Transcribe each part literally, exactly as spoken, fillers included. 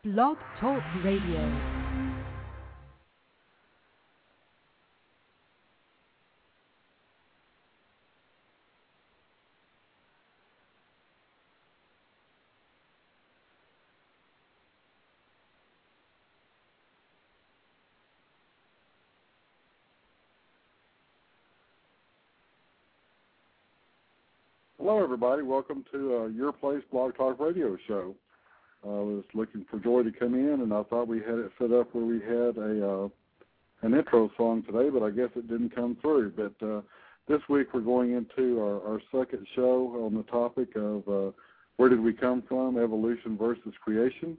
Blog Talk Radio. Hello, everybody. Welcome to uh, Your Place Blog Talk Radio Show. Uh, I was looking for Joy to come in, and I thought we had it set up where we had a uh, an intro song today, but I guess it didn't come through. But uh, this week we're going into our, our second show on the topic of uh, where did we come from, evolution versus creation.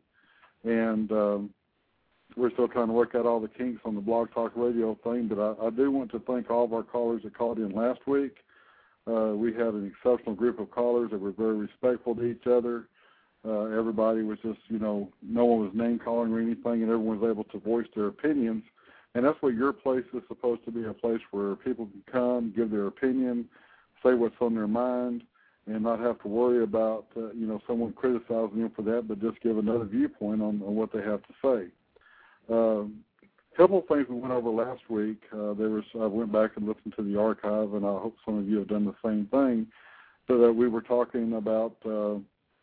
And um, we're still trying to work out all the kinks on the Blog Talk Radio thing, but I, I do want to thank all of our callers that called in last week. Uh, we had an exceptional group of callers that were very respectful to each other. Uh, everybody was just, you know, no one was name calling or anything, and everyone was able to voice their opinions. And that's what Your Place is supposed to be, a place where people can come, give their opinion, say what's on their mind, and not have to worry about, uh, you know, someone criticizing them for that, but just give another viewpoint on, on what they have to say. Um, A couple of things we went over last week. Uh, there was I went back and listened to the archive, and I hope some of you have done the same thing. So that we were talking about. Uh,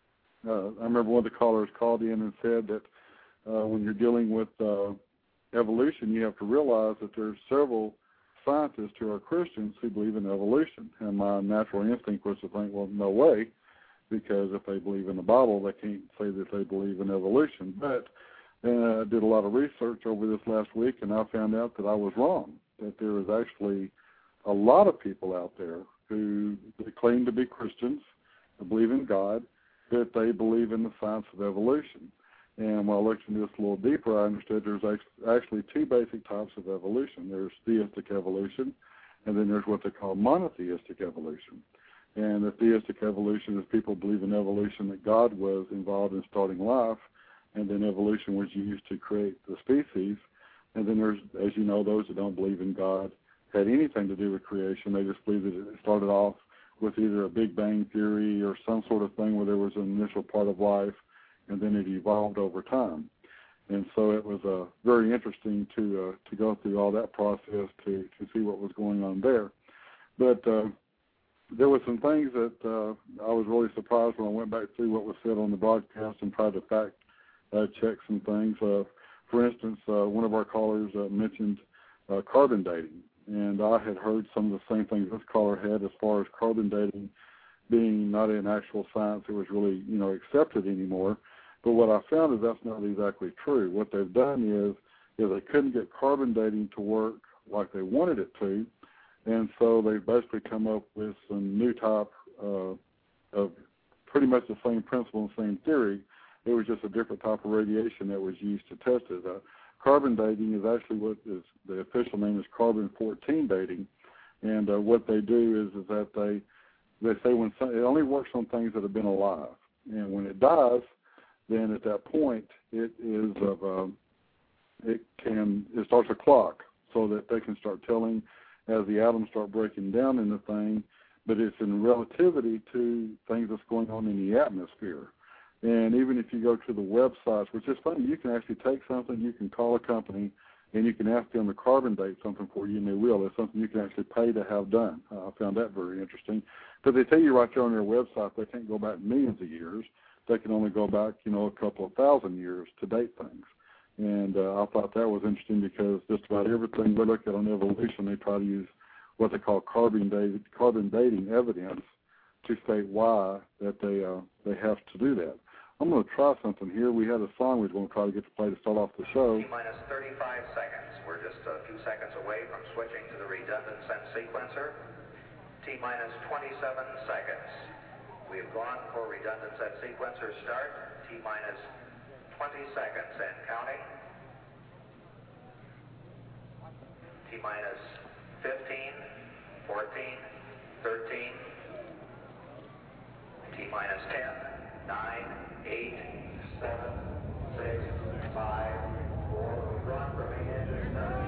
uh, I remember one of the callers called in and said that uh, when you're dealing with uh, evolution, you have to realize that there's several scientists who are Christians who believe in evolution. And my natural instinct was to think, well, no way, because if they believe in the Bible, they can't say that they believe in evolution. But And I did a lot of research over this last week, and I found out that I was wrong, that there is actually a lot of people out there who claim to be Christians, who believe in God, that they believe in the science of evolution. And when I looked into this a little deeper, I understood there's actually two basic types of evolution. There's theistic evolution, and then there's what they call monotheistic evolution. And the theistic evolution is people believe in evolution, that God was involved in starting life, and then evolution was used to create the species. And then there's, as you know, those that don't believe in God had anything to do with creation. They just believe that it started off with either a Big Bang theory or some sort of thing where there was an initial part of life, and then it evolved over time. And so it was uh, very interesting to uh, to go through all that process to, to see what was going on there. But uh, there were some things that uh, I was really surprised when I went back through what was said on the broadcast and tried to fact Uh, check some things. Uh, for instance, uh, one of our callers uh, mentioned uh, carbon dating, and I had heard some of the same things this caller had as far as carbon dating being not an actual science that was really, you know, accepted anymore. But what I found is that's not exactly true. What they've done is, is they couldn't get carbon dating to work like they wanted it to, and so they've basically come up with some new type uh, of pretty much the same principle and same theory. It was just a different type of radiation that was used to test it. Uh, carbon dating is actually what is the official name is carbon fourteen dating, and uh, what they do is is that they they say when some, it only works on things that have been alive, and when it dies, then at that point it is of um, it can it starts a clock so that they can start telling as the atoms start breaking down in the thing, but it's in relativity to things that's going on in the atmosphere. And even if you go to the websites, which is funny, you can actually take something, you can call a company, and you can ask them to carbon date something for you, and they will. It's something you can actually pay to have done. Uh, I found that very interesting. But they tell you right there on their website they can't go back millions of years. They can only go back, you know, a couple of thousand years to date things. And uh, I thought that was interesting because just about everything they look at on evolution, they try to use what they call carbon dating, carbon dating evidence to state why that they uh, they have to do that. I'm going to try something here. We had a song we were going to try to get to play to start off the show. T minus thirty-five seconds. We're just a few seconds away from switching to the redundant sense sequencer. T minus twenty-seven seconds. We have gone for redundant sense sequencer start. T minus twenty seconds and counting. T minus fifteen, fourteen, thirteen. T minus ten, nine, eight, seven, six, five, four. We've gone for main engine start.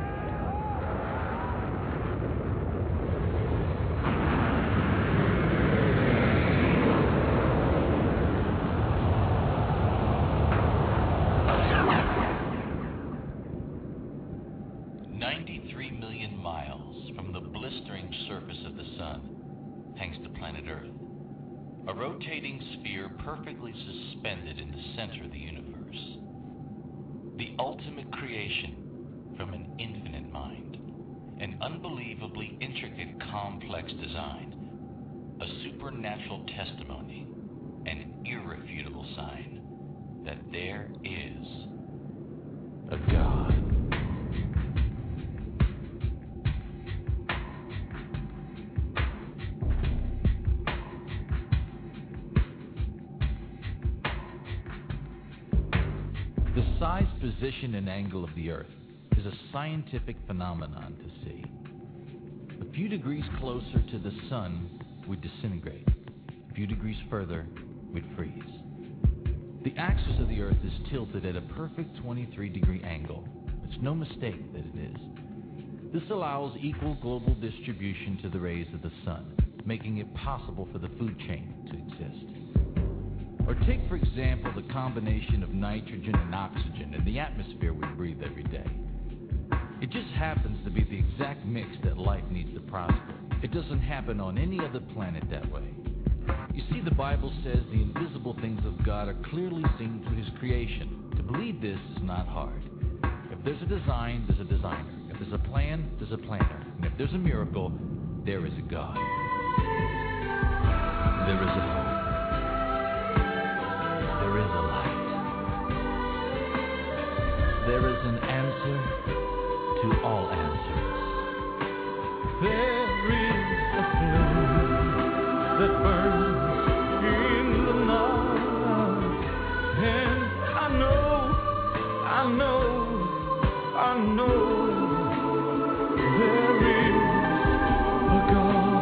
planet Earth, a rotating sphere perfectly suspended in the center of the universe. The ultimate creation from an infinite mind, an unbelievably intricate, complex design, a supernatural testimony, an irrefutable sign that there is a God. The size, position, and angle of the Earth is a scientific phenomenon to see. A few degrees closer to the Sun, we'd disintegrate. A few degrees further, we'd freeze. The axis of the Earth is tilted at a perfect twenty-three degree angle. It's no mistake that it is. This allows equal global distribution to the rays of the Sun, making it possible for the food chain to exist. Or take, for example, the combination of nitrogen and oxygen in the atmosphere we breathe every day. It just happens to be the exact mix that life needs to prosper. It doesn't happen on any other planet that way. You see, the Bible says the invisible things of God are clearly seen through His creation. To believe this is not hard. If there's a design, there's a designer. If there's a plan, there's a planner. And if there's a miracle, there is a God. There is a hope. There is a light. There is an answer to all answers. There is a flame that burns in the night, and I know, I know, I know there is a God.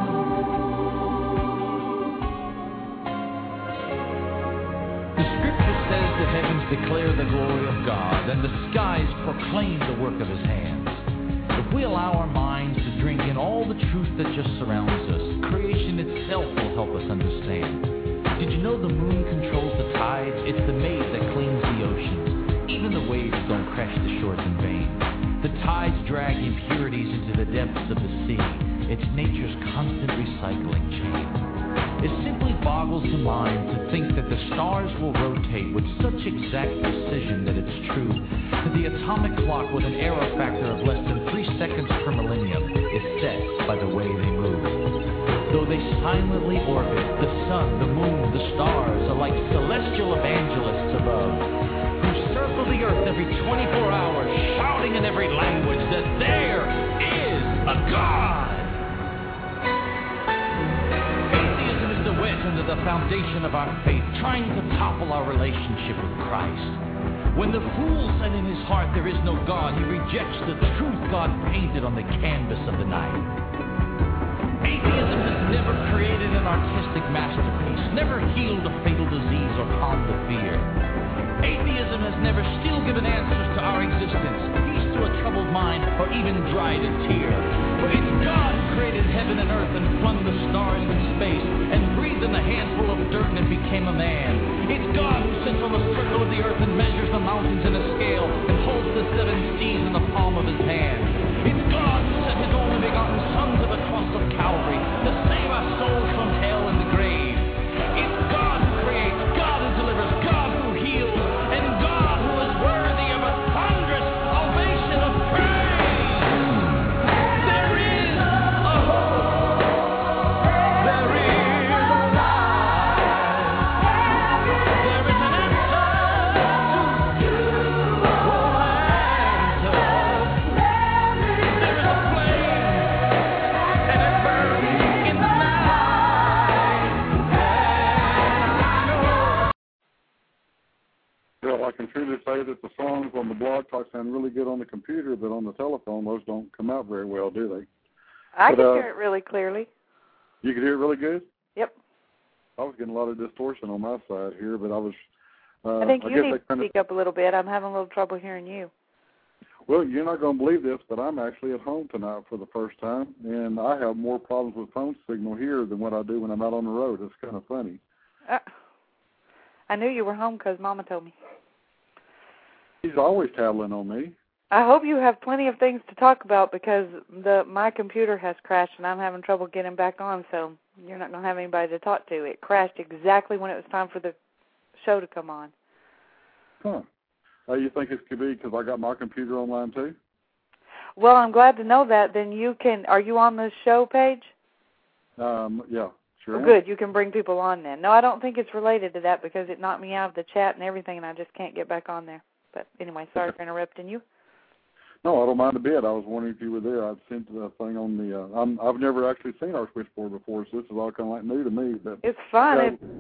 The scripture says the heavens declare the glory of God, and the skies proclaim the work of His hands. If we allow our minds to drink in all the truth that just surrounds us, creation itself will help us understand. Did you know the moon controls the tides? It's the maid that cleans the oceans. Even the waves don't crash the shores in vain. The tides drag impurities into the depths of the sea. It's nature's constant recycling chain. It simply boggles the mind to think that the stars will rotate with such exact precision that it's true that the atomic clock with an error factor of less than three seconds per millennium is set by the way they move. Though they silently orbit, the sun, the moon, the stars are like celestial evangelists above, who circle the earth every twenty-four hours, shouting in every language that there is a God. Under the foundation of our faith, trying to topple our relationship with Christ. When the fool said in his heart there is no God, he rejects the truth God painted on the canvas of the night. Atheism has never created an artistic masterpiece, never healed a fatal disease or calmed a fear. Atheism has never still given answers to our existence, peace to a troubled mind, or even dried a tear. For it's God who created heaven and earth and flung the stars in space and breathed in a handful of dirt and became a man. It's God who sits on the circle of the earth and measures the mountains in a scale and holds the seven seas in the palm of His hand. It's God who sent His only begotten Son to the cross of Calvary to save our souls from hell and the grave. It's God who creates, God who delivers, God who heals, and God who is worthy of a thunderous ovation of praise. There is a hope. There is a light. There is an answer to all answers. There is a flame, and it burns in the night. And I know. Well, I can truly say that the songs on the Blog Talk sound really good on the computer, but on the telephone, those don't come out very well, do they? I But, can uh, hear it really clearly. You can hear it really good? Yep. I was getting a lot of distortion on my side here, but I was... Uh, I think I you guess need I to kinda, speak up a little bit. I'm having a little trouble hearing you. Well, you're not going to believe this, but I'm actually at home tonight for the first time, and I have more problems with phone signal here than what I do when I'm out on the road. It's kind of funny. Uh, I knew you were home because Mama told me. He's always tattling on me. I hope you have plenty of things to talk about because the my computer has crashed and I'm having trouble getting back on, so you're not going to have anybody to talk to. It crashed exactly when it was time for the show to come on. Huh. Uh, you think it could be because I got my computer online too? Well, I'm glad to know that. Then you can, are you on the show page? Um, yeah, sure. Well, good. You can bring people on then. No, I don't think it's related to that because it knocked me out of the chat and everything, and I just can't get back on there. But anyway, sorry for interrupting you. No, I don't mind a bit. I was wondering if you were there. I've sent the thing on the. Uh, I'm, I've never actually seen our switchboard before, so this is all kind of like new to me. But it's fun.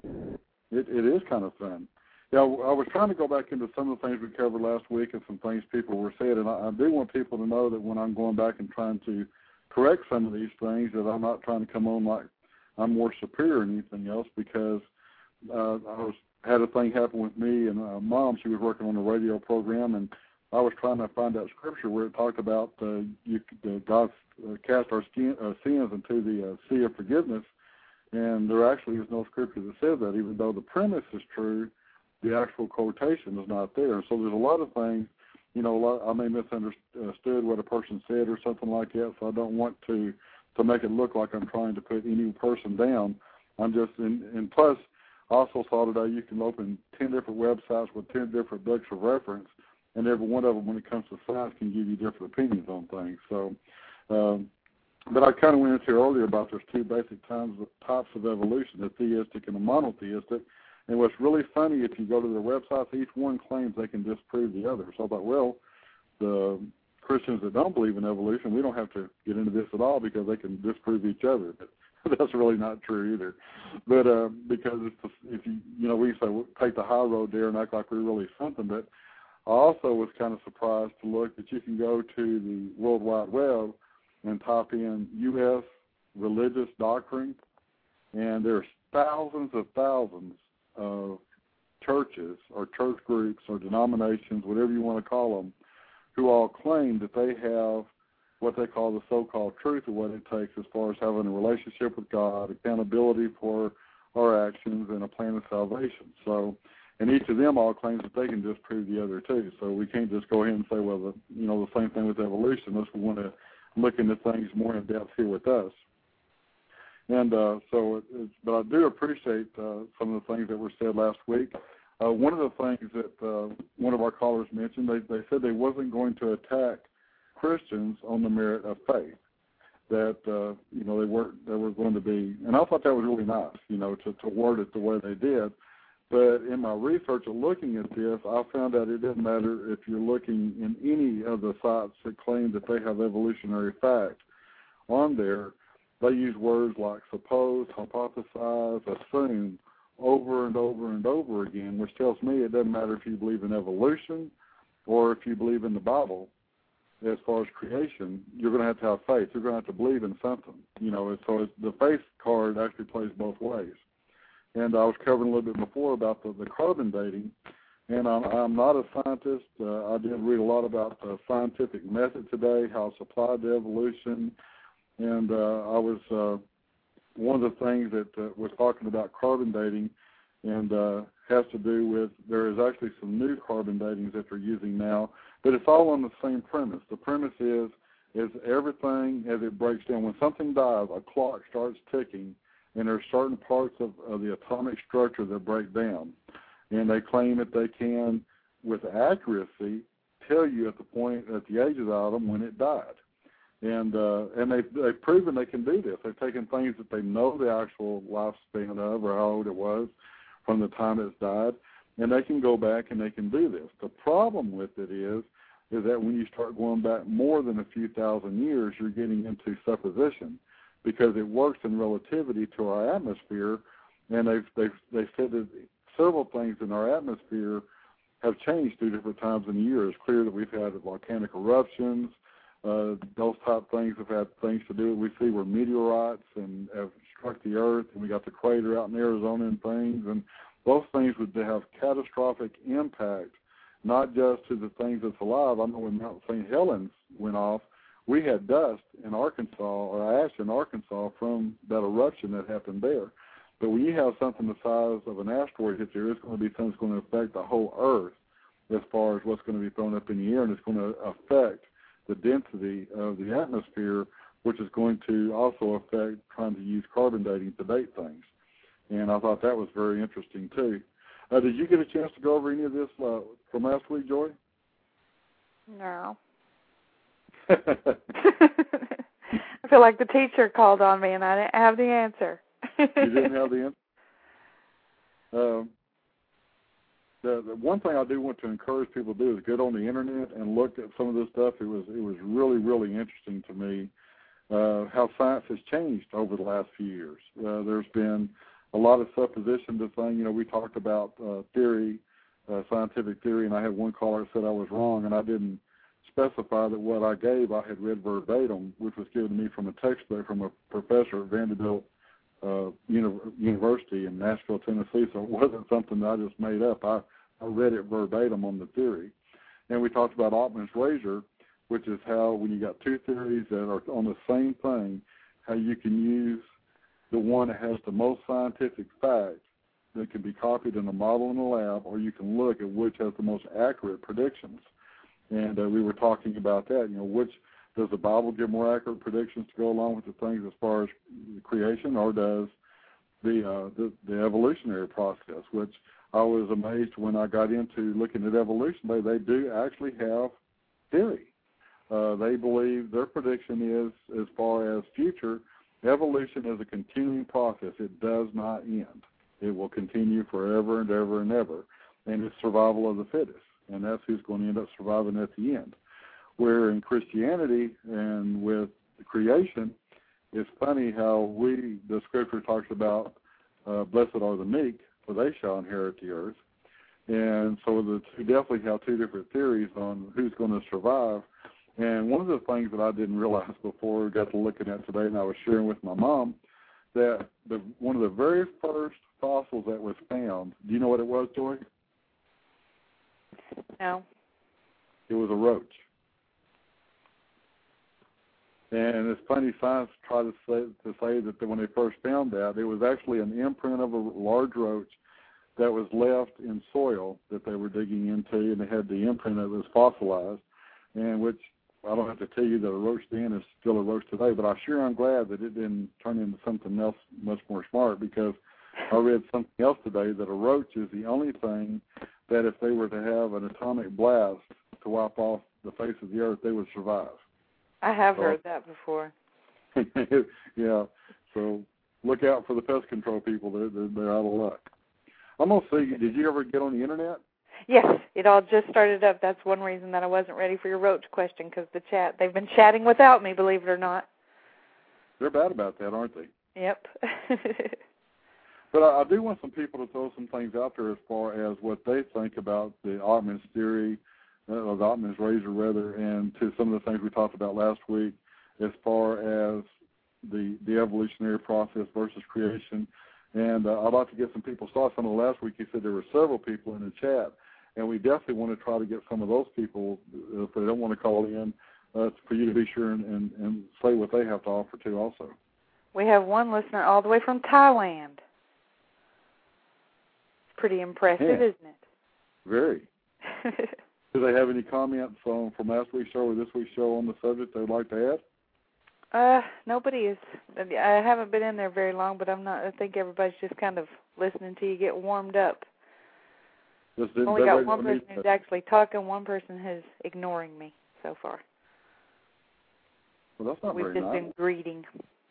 Yeah, it, it is kind of fun. Yeah, I was trying to go back into some of the things we covered last week and some things people were saying, and I, I do want people to know that when I'm going back and trying to correct some of these things, that I'm not trying to come on like I'm more superior than anything else, because uh, I was had a thing happen with me and uh, Mom. She was working on a radio program, and I was trying to find that scripture where it talked about uh, you, uh, God uh, cast our skin, uh, sins into the uh, sea of forgiveness, and there actually is no scripture that says that, even though the premise is true. The actual quotation is not there. So there's a lot of things, you know, a lot, I may misunderstood what a person said or something like that, so I don't want to, to make it look like I'm trying to put any person down. I'm just, in, and plus, I also saw today you can open ten different websites with ten different books of reference, and every one of them, when it comes to science, can give you different opinions on things. So, um, but I kind of went into earlier about there's two basic types of, types of evolution, the theistic and the monotheistic. And what's really funny, if you go to their websites, each one claims they can disprove the other. So I thought, well, the Christians that don't believe in evolution, we don't have to get into this at all because they can disprove each other. But that's really not true either. But uh, because it's, if you, you know, we say we'll take the high road there and act like we're really something. But I also was kind of surprised to look that you can go to the World Wide Web and type in U S religious doctrine, and there's thousands of thousands of churches or church groups or denominations, whatever you want to call them, who all claim that they have what they call the so-called truth of what it takes as far as having a relationship with God, accountability for our actions, and a plan of salvation. So, and each of them all claims that they can disprove the other two. So we can't just go ahead and say, well, the, you know, the same thing with evolution, unless we want to look into things more in depth here with us. And uh, so, it, it's, but I do appreciate uh, some of the things that were said last week. Uh, one of the things that uh, one of our callers mentioned, they, they said they wasn't going to attack Christians on the merit of faith. That uh, you know they weren't they were going to be, and I thought that was really nice, you know, to, to word it the way they did. But in my research of looking at this, I found out it doesn't matter if you're looking in any of the sites that claim that they have evolutionary fact on there. They use words like suppose, hypothesize, assume over and over and over again, which tells me it doesn't matter if you believe in evolution or if you believe in the Bible. As far as creation, you're going to have to have faith. You're going to have to believe in something. You know, so it's, the faith card actually plays both ways. And I was covering a little bit before about the, the carbon dating, and I'm, I'm not a scientist. Uh, I did read a lot about the scientific method today, how it's applied to evolution. And uh, I was uh, one of the things that uh, was talking about carbon dating, and uh, has to do with there is actually some new carbon datings that they're using now, but it's all on the same premise. The premise is is everything as it breaks down. When something dies, a clock starts ticking, and there's certain parts of, of the atomic structure that break down, and they claim that they can, with accuracy, tell you at the point at the age of the atom when it died. And uh, and they've, they've proven they can do this. They've taken things that they know the actual lifespan of or how old it was from the time it's died, and they can go back and they can do this. The problem with it is is that when you start going back more than a few thousand years, you're getting into supposition, because it works in relativity to our atmosphere, and they've, they've, they've said that several things in our atmosphere have changed through different times in the year. It's clear that we've had volcanic eruptions. Uh, those type things have had things to do with, we see where meteorites and have struck the earth, and we got the crater out in Arizona and things, and those things would have catastrophic impact, not just to the things that's alive. I know when Mount Saint Helens went off, we had dust in Arkansas, or ash in Arkansas, from that eruption that happened there. But when you have something the size of an asteroid hit there, it's going to be something that's going to affect the whole Earth as far as what's going to be thrown up in the air, and it's going to affect the density of the atmosphere which is going to also affect trying to use carbon dating to date things. And I thought that was very interesting, too. Uh, did you get a chance to go over any of this uh, from last week, Joy? No. I feel like the teacher called on me, and I didn't have the answer. You didn't have the answer? Um, the, the one thing I do want to encourage people to do is get on the Internet and look at some of this stuff. It was, it was really, really interesting to me uh, how science has changed over the last few years. Uh, there's been a lot of supposition to things. You know, we talked about uh, theory, uh, scientific theory, and I had one caller that said I was wrong, and I didn't specify that what I gave I had read verbatim, which was given to me from a textbook from a professor at Vanderbilt uh, Uni- University in Nashville, Tennessee, so it wasn't something that I just made up. I, I read it verbatim on the theory. And we talked about Occam's razor, which is how when you got two theories that are on the same thing, how you can use the one that has the most scientific facts that can be copied in a model in a lab, or you can look at which has the most accurate predictions. And uh, we were talking about that. You know, which does the Bible give more accurate predictions to go along with the things as far as creation, or does the uh, the, the evolutionary process? Which I was amazed when I got into looking at evolution. They they do actually have theory. Uh, they believe their prediction is, as far as future, evolution is a continuing process. It does not end. It will continue forever and ever and ever, and it's survival of the fittest, and that's who's going to end up surviving at the end. Where in Christianity and with creation, it's funny how we, the Scripture talks about, uh, blessed are the meek, for they shall inherit the earth. And so the two definitely have two different theories on who's going to survive. And one of the things that I didn't realize before we got to looking at today, and I was sharing with my mom, that the, one of the very first fossils that was found, do you know what it was, Joy? No. It was a roach. And it's funny, science tried to say, to say that when they first found that, it was actually an imprint of a large roach that was left in soil that they were digging into, and they had the imprint that was fossilized, and which I don't have to tell you that a roach then is still a roach today, but I sure am glad that it didn't turn into something else much more smart, because I read something else today that a roach is the only thing that if they were to have an atomic blast to wipe off the face of the earth, they would survive. I have so, heard that before. Yeah, so look out for the pest control people. They're, they're, they're out of luck. I'm going to see, did you ever get on the Internet? Yes, it all just started up. That's one reason that I wasn't ready for your roach question, because the chat, they've been chatting without me, believe it or not. They're bad about that, aren't they? Yep. But I, I do want some people to throw some things out there as far as what they think about the Occam's theory, uh, or the Occam's razor, rather, and to some of the things we talked about last week as far as the the evolutionary process versus creation. And uh, I'd like to get some people's thoughts on it. Last week you said there were several people in the chat, and we definitely want to try to get some of those people, if they don't want to call in, uh, for you to be sure and, and, and say what they have to offer too also. We have one listener all the way from Thailand. It's pretty impressive, yeah. isn't it? Very. Do they have any comments um, from last week's show or this week's show on the subject they'd like to add? Uh, nobody is. I haven't been in there very long, but I'm not. I think everybody's just kind of listening to you get warmed up. Just Only got one person who's actually talking. One person who's ignoring me so far. Well, that's not We've very just nice. been greeting.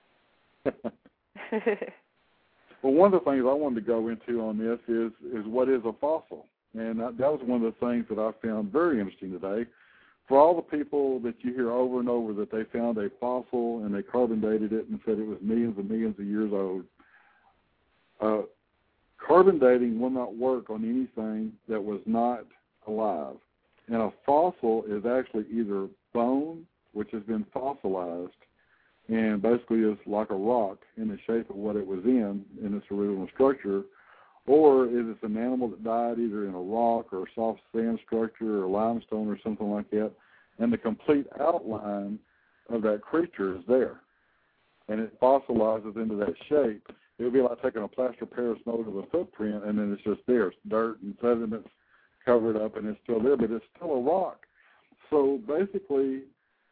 Well, one of the things I wanted to go into on this is is what is a fossil, and that, that was one of the things that I found very interesting today. For all the people that you hear over and over that they found a fossil and they carbon dated it and said it was millions and millions of years old, uh, carbon dating will not work on anything that was not alive. And a fossil is actually either bone, which has been fossilized, and basically is like a rock in the shape of what it was in, in its original structure, or is it an animal that died either in a rock or a soft sand structure or limestone or something like that, and the complete outline of that creature is there, and it fossilizes into that shape. It would be like taking a plaster Paris mold of a footprint, and then it's just there. It's dirt and sediments covered up, and it's still there, but it's still a rock. So basically,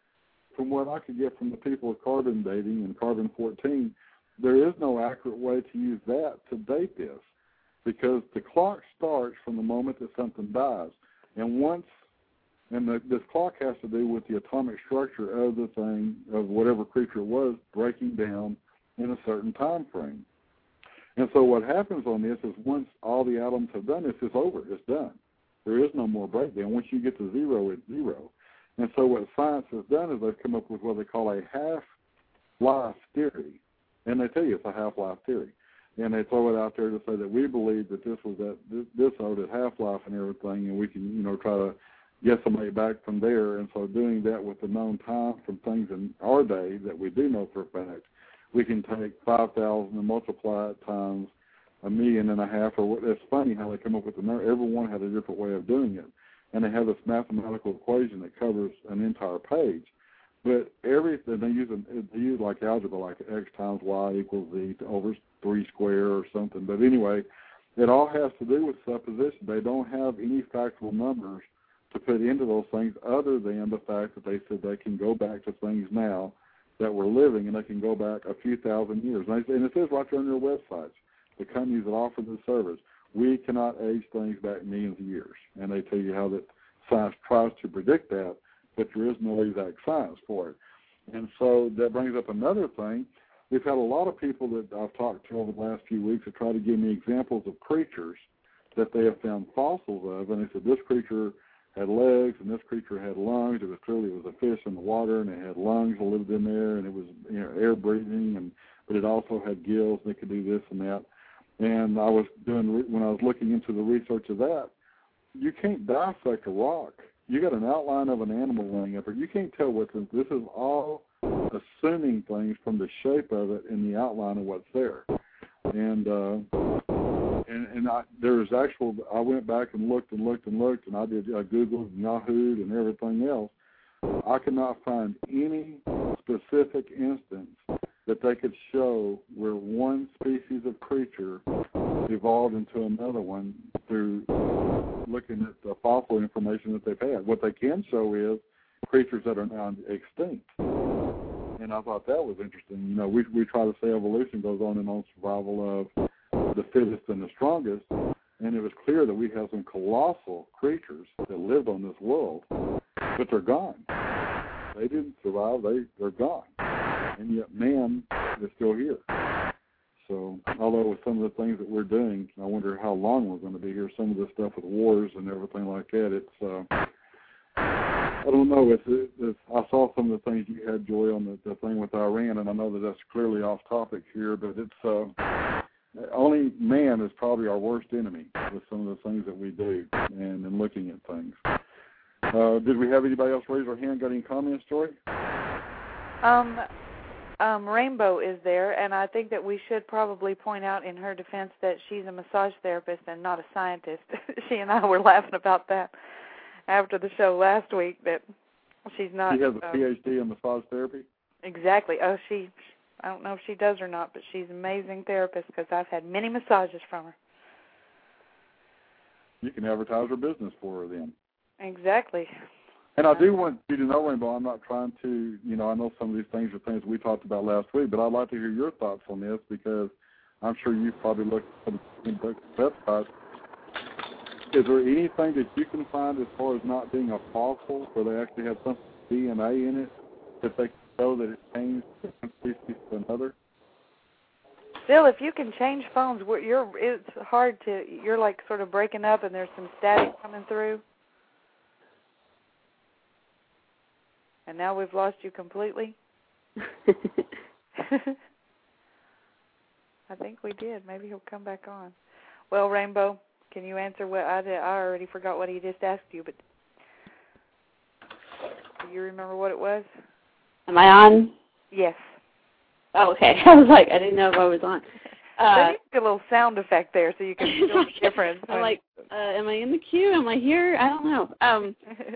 from what I could get from the people with carbon dating and carbon fourteen, there is no accurate way to use that to date this, because the clock starts from the moment that something dies. And once, and the, this clock has to do with the atomic structure of the thing, of whatever creature it was, breaking down in a certain time frame. And so what happens on this is once all the atoms have done this, it's over, it's done. There is no more breakdown. Once you get to zero, it's zero. And so what science has done is they've come up with what they call a half-life theory. And they tell you it's a half-life theory. And they throw it out there to say that we believe that this was that this, this owed at half-life and everything, and we can, you know, try to guesstimate back from there. And so doing that with the known time from things in our day that we do know for a fact, we can take five thousand and multiply it times a million and a half. Or what, it's funny how they come up with the number. Everyone had a different way of doing it. And they have this mathematical equation that covers an entire page. But everything, they use, they use like algebra, like x times y equals z to over three square or something. But anyway, it all has to do with supposition. They don't have any factual numbers to put into those things other than the fact that they said they can go back to things now that we're living, and they can go back a few thousand years. And it says right there on their websites, the companies that offer the service, we cannot age things back millions of years. And they tell you how that science tries to predict that, but there is no exact science for it. And so that brings up another thing. We've had a lot of people that I've talked to over the last few weeks that try to give me examples of creatures that they have found fossils of, and they said this creature had legs and this creature had lungs. It was clearly it was a fish in the water, and it had lungs that lived in there, and it was, you know, air breathing, and but it also had gills, and it could do this and that. And I was doing when I was looking into the research of that, you can't dissect a rock. You got an outline of an animal laying up there. You can't tell what's in. This is all assuming things from the shape of it and the outline of what's there. And uh, and, and I, there's actual. I went back and looked and looked and looked, and I did I Googled and Yahoo'd and everything else. I could not find any specific instance that they could show where one species of creature evolved into another one through looking at the fossil information that they've had. What they can show is creatures that are now extinct. And I thought that was interesting. You know, we we try to say evolution goes on and on, survival of the fittest and the strongest, and it was clear that we have some colossal creatures that lived on this world, but they're gone. They didn't survive. They, they're gone. And yet man is still here. So, although with some of the things that we're doing, I wonder how long we're going to be here. Some of the stuff with wars and everything like that, it's, uh, I don't know. It's, it's, I saw some of the things you had, Joy, on the, the thing with Iran, and I know that that's clearly off topic here, but it's, uh, only man is probably our worst enemy with some of the things that we do and in looking at things. Uh, did we have anybody else raise their hand? Got any comments, Joy? Um, um, Rainbow is there, and I think that we should probably point out in her defense that she's a massage therapist and not a scientist. She and I were laughing about that after the show last week, that she's not... She has a um, P H D in massage therapy? Exactly. Oh, she... I don't know if she does or not, but she's an amazing therapist because I've had many massages from her. You can advertise her business for her then. Exactly. And I do want you to know, Rainbow, I'm not trying to, you know, I know some of these things are things we talked about last week, but I'd like to hear your thoughts on this because I'm sure you've probably looked at some websites. Is there anything that you can find as far as not being a fossil where they actually have some D N A in it that they can show that it changed from one species to another? Still, if you can change phones, you're it's hard to, you're like sort of breaking up and there's some static coming through. And now we've lost you completely. I think we did. Maybe he'll come back on. Well, Rainbow, can you answer what I did? I already forgot what he just asked you, but do you remember what it was? Am I on? Yes. Oh, okay. I was like, I didn't know if I was on. Uh, so you get a little sound effect there so you can feel the difference. I'm like, uh, am I in the queue? Am I here? I don't know. Um,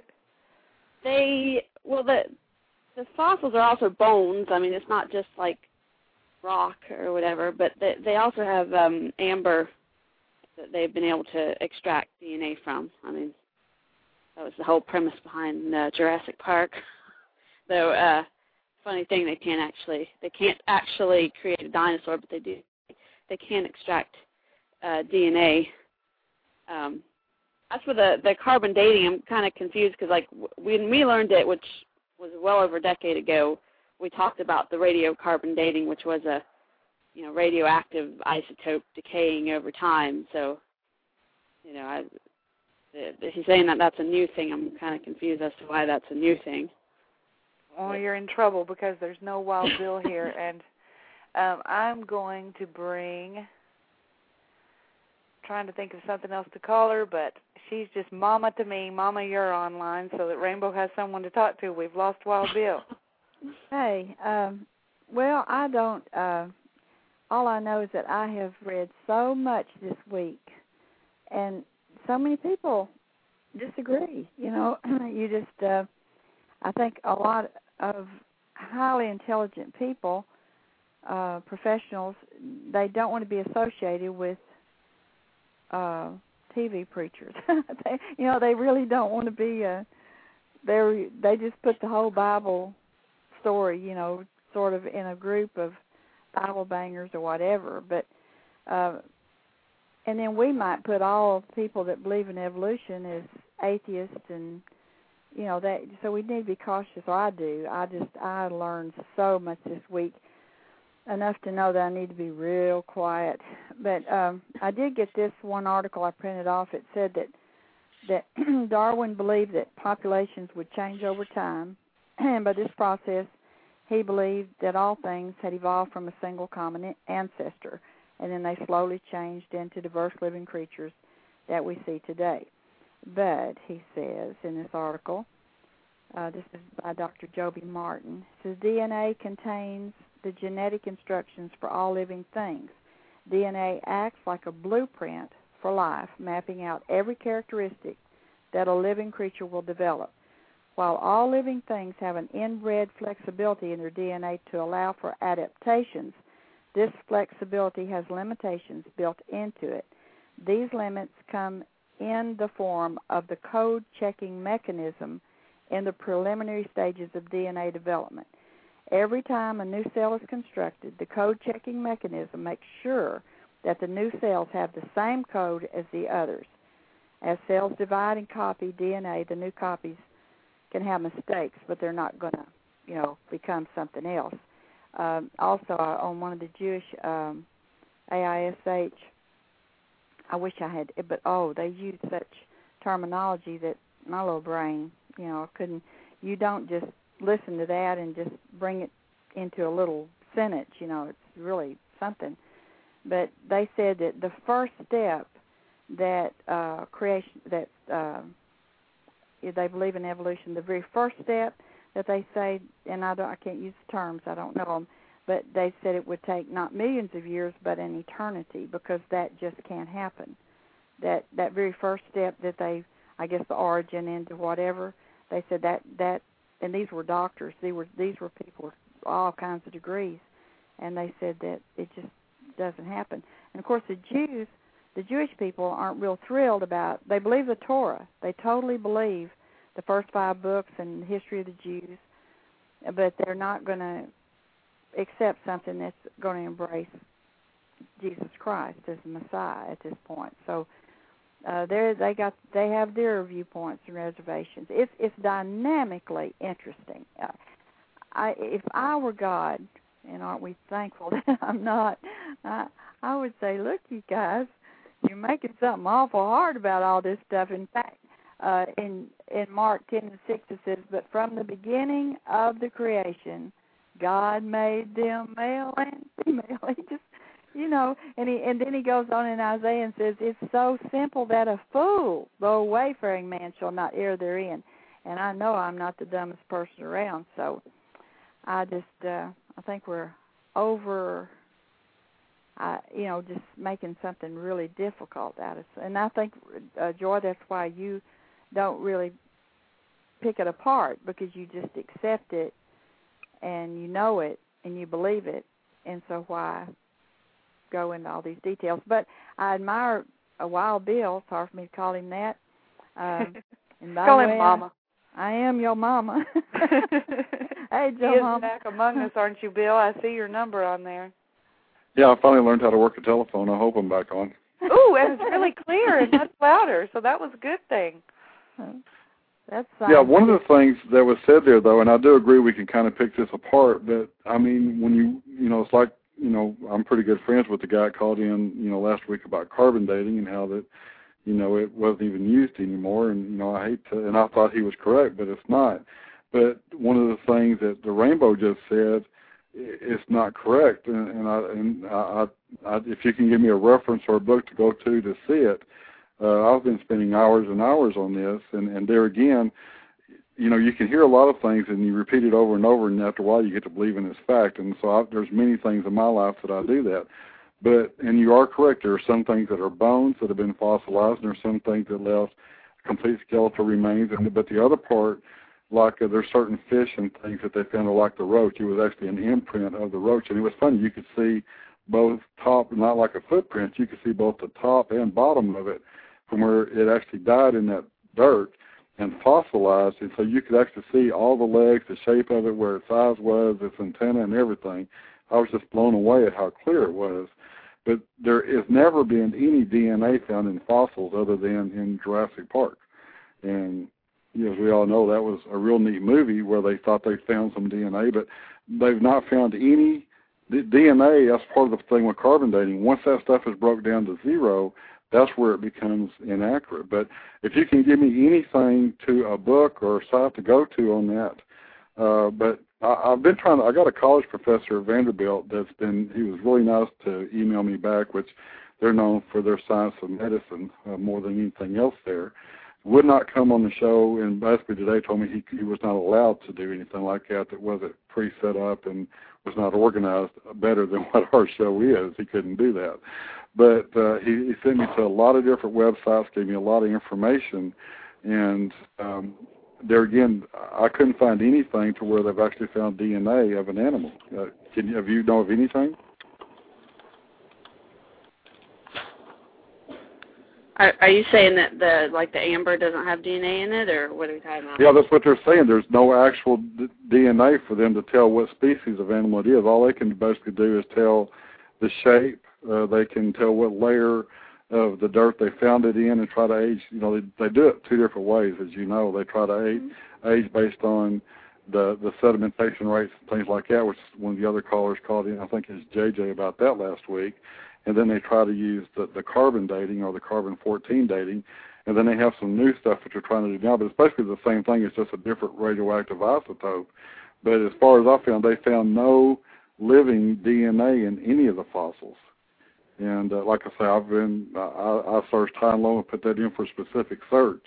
they, well, the the fossils are also bones. I mean, it's not just like rock or whatever, but they, they also have um, amber that they've been able to extract D N A from. I mean, that was the whole premise behind uh, Jurassic Park. Though, uh, funny thing, they can't actually they can't actually create a dinosaur, but they do. They can extract uh, D N A. Um, as for the the carbon dating, I'm kind of confused because like w- when we learned it, which was well over a decade ago, we talked about the radiocarbon dating, which was a you know radioactive isotope decaying over time. So, you know, I, if he's saying that that's a new thing, I'm kind of confused as to why that's a new thing. Well, you're in trouble because there's no Wild Bill here, and um, I'm going to bring, trying to think of something else to call her, but she's just Mama to me. Mama, you're online, so that Rainbow has someone to talk to. We've lost Wild Bill. Hey, um, well, I don't, uh, all I know is that I have read so much this week, and so many people disagree. You know, you just, uh, I think a lot of highly intelligent people, uh, professionals, they don't want to be associated with uh, T V preachers. they, you know, they really don't want to be. Uh, they they just put the whole Bible story, you know, sort of in a group of Bible bangers or whatever. But uh, and then we might put all people that believe in evolution as atheists and. You know, that, so we need to be cautious, or I do. I just, I learned so much this week, enough to know that I need to be real quiet. But um, I did get this one article I printed off. It said that, that Darwin believed that populations would change over time, and by this process, he believed that all things had evolved from a single common ancestor, and then they slowly changed into diverse living creatures that we see today. But, he says in this article, uh, this is by Doctor Joby Martin, it says D N A contains the genetic instructions for all living things. D N A acts like a blueprint for life, mapping out every characteristic that a living creature will develop. While all living things have an inbred flexibility in their D N A to allow for adaptations, this flexibility has limitations built into it. These limits come in the form of the code-checking mechanism in the preliminary stages of D N A development. Every time a new cell is constructed, the code-checking mechanism makes sure that the new cells have the same code as the others. As cells divide and copy D N A, the new copies can have mistakes, but they're not going to, you know, become something else. Um, also, on one of the Jewish um, A I S H, I wish I had, but oh, they use such terminology that my little brain, you know, couldn't. You don't just listen to that and just bring it into a little sentence, you know. It's really something. But they said that the first step that uh, creation, that uh, they believe in evolution, the very first step that they say, and I don't, I can't use the terms, I don't know them. But they said it would take not millions of years, but an eternity, because that just can't happen. That that very first step that they, I guess the origin into whatever, they said that, that and these were doctors, these were, these were people with all kinds of degrees, and they said that it just doesn't happen. And, of course, the Jews, the Jewish people aren't real thrilled about, they believe the Torah. They totally believe the first five books and the history of the Jews, but they're not going to accept something that's going to embrace Jesus Christ as the Messiah at this point. So uh, they they got they have their viewpoints and reservations. It's it's dynamically interesting. Uh, I if I were God, and aren't we thankful that I'm not, I I would say, look, you guys, you're making something awful hard about all this stuff. In fact, uh, in in Mark ten and six it says, but from the beginning of the creation, God made them male and female. He just, you know, and he and then he goes on in Isaiah and says, it's so simple that a fool, though a wayfaring man, shall not err therein. And I know I'm not the dumbest person around, so I just, uh, I think we're over, uh, you know, just making something really difficult out of it. And I think, uh, Joy, that's why you don't really pick it apart, because you just accept it, and you know it, and you believe it, and so why go into all these details? But I admire a Wild Bill. Sorry for me to call him that. Um, and by call the him way, Mama. I am your mama. Hey, Joe, He is Mama. back among us, aren't you, Bill? I see your number on there. Yeah, I finally learned how to work a telephone. I hope I'm back on. Ooh, and it's really clear and much louder, so that was a good thing. That's yeah, one of the things that was said there, though, and I do agree we can kind of pick this apart, but, I mean, when you, you know, it's like, you know, I'm pretty good friends with the guy that called in, you know, last week about carbon dating and how that, you know, it wasn't even used anymore, and, you know, I hate to, and I thought he was correct, but it's not. But one of the things that the Rainbow just said, it's not correct, and, and, I, and I, I, if you can give me a reference or a book to go to to see it, uh, I've been spending hours and hours on this, and, and there again, you know, you can hear a lot of things, and you repeat it over and over, and after a while you get to believe in it's fact, and so I, there's many things in my life that I do that. But, and you are correct, there are some things that are bones that have been fossilized, and there are some things that left complete skeletal remains, and, but the other part, like uh, there's certain fish and things that they found, like the roach. It was actually an imprint of the roach, and it was funny. You could see both top, not like a footprint. You could see both the top and bottom of it from where it actually died in that dirt and fossilized, and so you could actually see all the legs, the shape of it, where its eyes was, its antenna, and everything. I was just blown away at how clear it was. But there has never been any D N A found in fossils other than in Jurassic Park, and you know, as we all know, that was a real neat movie where they thought they found some D N A, but they've not found any D N A. That's part of the thing with carbon dating. Once that stuff is broke down to zero, that's where it becomes inaccurate. But if you can give me anything to a book or a site to go to on that, uh, but I, I've been trying to, I got a college professor at Vanderbilt that's been, he was really nice to email me back, which they're known for their science of medicine uh, more than anything else there. Would not come on the show, and basically today told me he, he was not allowed to do anything like that that wasn't pre-set up and was not organized better than what our show is. He couldn't do that. But uh, he, he sent me to a lot of different websites, gave me a lot of information, and um, there again, I couldn't find anything to where they've actually found D N A of an animal. Uh, can you, have you know of anything? Are, are you saying that the like the amber doesn't have D N A in it, or what are you talking about? Yeah, that's what they're saying. There's no actual d- D N A for them to tell what species of animal it is. All they can basically do is tell the shape. Uh, they can tell what layer of the dirt they found it in and try to age. You know, they, they do it two different ways, as you know. They try to age, mm-hmm. age based on the the sedimentation rates and things like that, which one of the other callers called in, I think it's J J, about that last week. And then they try to use the, the carbon dating or the carbon fourteen dating, and then they have some new stuff that they're trying to do now, but it's basically the same thing. It's just a different radioactive isotope. But as far as I found, they found no living D N A in any of the fossils. And uh, like I say, I've been, I, I searched high and low and put that in for a specific search.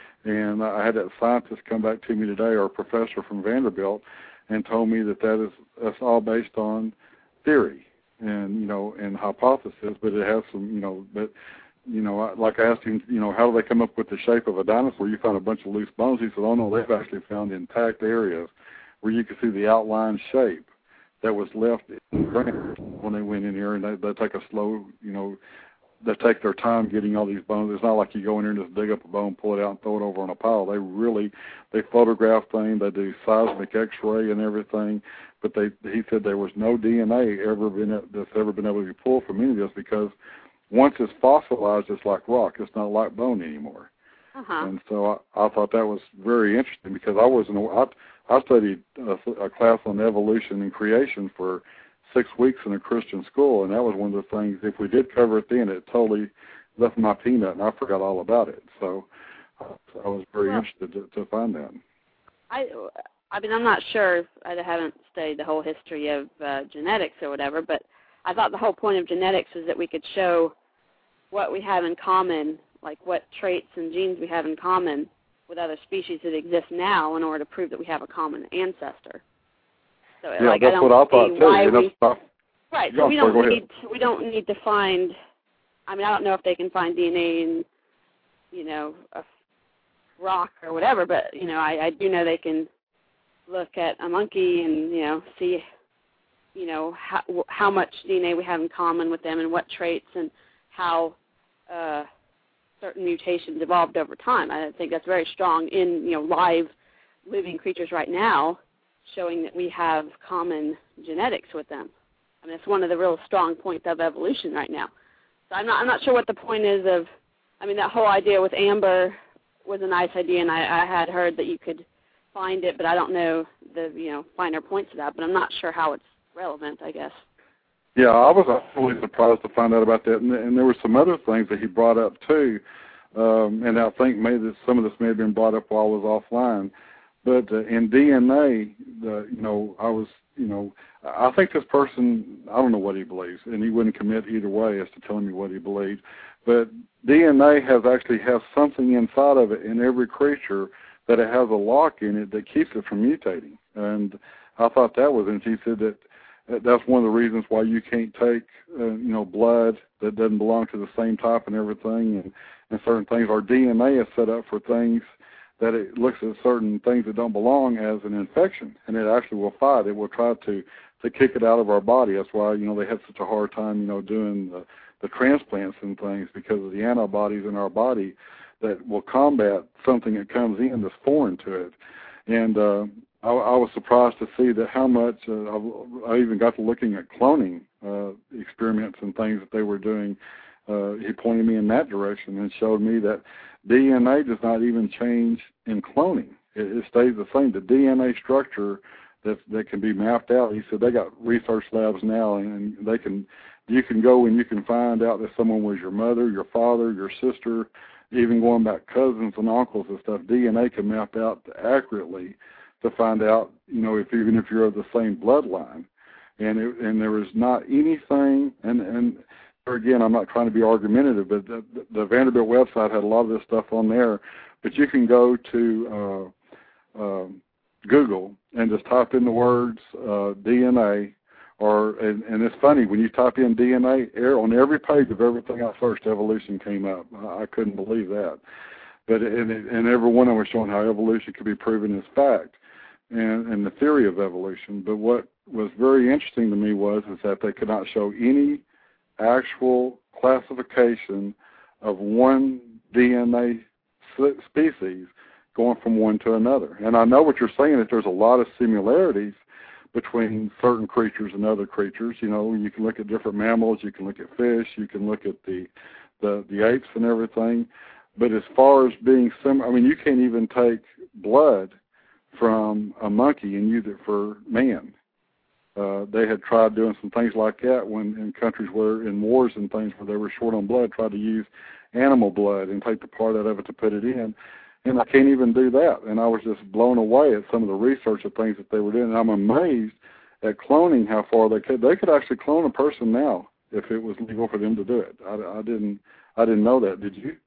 And I had that scientist come back to me today, or a professor from Vanderbilt, and told me that that is that's all based on theory and, you know, and hypothesis, but it has some, you know, but, you know, like I asked him, you know, how do they come up with the shape of a dinosaur? You found a bunch of loose bones. He said, oh, no, they've actually found intact areas where you can see the outline shape that was left in the ground when they went in here, and they, they take a slow, you know, they take their time getting all these bones. It's not like you go in here and just dig up a bone, pull it out, and throw it over on a pile. They really, they photograph things, they do seismic X-ray and everything, but they, he said there was no D N A ever been that's ever been able to be pulled from any of this, because once it's fossilized, it's like rock. It's not like bone anymore. Uh-huh. And so I, I thought that was very interesting, because I wasn't, I, I studied a, a class on evolution and creation for six weeks in a Christian school, and that was one of the things, if we did cover it then, it totally left my peanut, and I forgot all about it. So I was very well, interested to, to find that. I, I mean, I'm not sure if I haven't studied the whole history of uh, genetics or whatever, but I thought the whole point of genetics was that we could show what we have in common, like what traits and genes we have in common with other species that exist now, in order to prove that we have a common ancestor. So, yeah, like, that's I what I thought too. Why and we, that's right. So So we sorry, don't need we don't need to find. I mean, I don't know if they can find D N A in, you know, a rock or whatever, but you know, I, I do know they can look at a monkey and, you know, see, you know, how how much D N A we have in common with them and what traits and how uh, certain mutations evolved over time. I think that's very strong in, you know, live living creatures right now, showing that we have common genetics with them. I mean, it's one of the real strong points of evolution right now. So I'm not, I'm not sure what the point is of, I mean, that whole idea with amber was a nice idea, and I, I had heard that you could find it, but I don't know the, you know, finer points of that, but I'm not sure how it's relevant, I guess. Yeah, I was really surprised to find out about that, and, and there were some other things that he brought up, too, um, and I think maybe some of this may have been brought up while I was offline, but uh, in D N A, the, you know, I was, you know, I think this person, I don't know what he believes, and he wouldn't commit either way as to telling me what he believed, but D N A has actually has something inside of it in every creature that it has a lock in it that keeps it from mutating. And I thought that was interesting. He said that that's one of the reasons why you can't take, uh, you know, blood that doesn't belong to the same type and everything, and, and certain things. Our D N A is set up for things that it looks at certain things that don't belong as an infection, and it actually will fight. It will try to, to kick it out of our body. That's why, you know, they have such a hard time, you know, doing the, the transplants and things, because of the antibodies in our body that will combat something that comes in that's foreign to it. And uh, I, I was surprised to see that how much, uh, I, I even got to looking at cloning uh, experiments and things that they were doing. Uh, he pointed me in that direction and showed me that D N A does not even change in cloning. It, it stays the same. The D N A structure that that can be mapped out, he said they got research labs now, and they can, you can go and you can find out that someone was your mother, your father, your sister, even going back cousins and uncles and stuff. D N A can map out accurately to find out, you know, if even if you're of the same bloodline. And it, and there was not anything, and, and again, I'm not trying to be argumentative, but the, the Vanderbilt website had a lot of this stuff on there. But you can go to uh, uh, Google and just type in the words uh, D N A, or and, and it's funny, when you type in D N A, on every page of everything I searched, evolution came up. I couldn't believe that. But and, and every one of them was showing how evolution could be proven as fact, and, and the theory of evolution. But what was very interesting to me was is that they could not show any actual classification of one D N A species going from one to another. And I know what you're saying, that there's a lot of similarities between certain creatures and other creatures. You know, you can look at different mammals, you can look at fish, you can look at the the, the apes and everything. But as far as being similar, I mean, you can't even take blood from a monkey and use it for man. Uh, they had tried doing some things like that when in countries where, in wars and things where they were short on blood, tried to use animal blood and take the part out of it to put it in. And I can't even do that. And I was just blown away at some of the research of things that they were doing. And I'm amazed at cloning how far they could. They could actually clone a person now if it was legal for them to do it. I, I didn't. I didn't know that. Did you?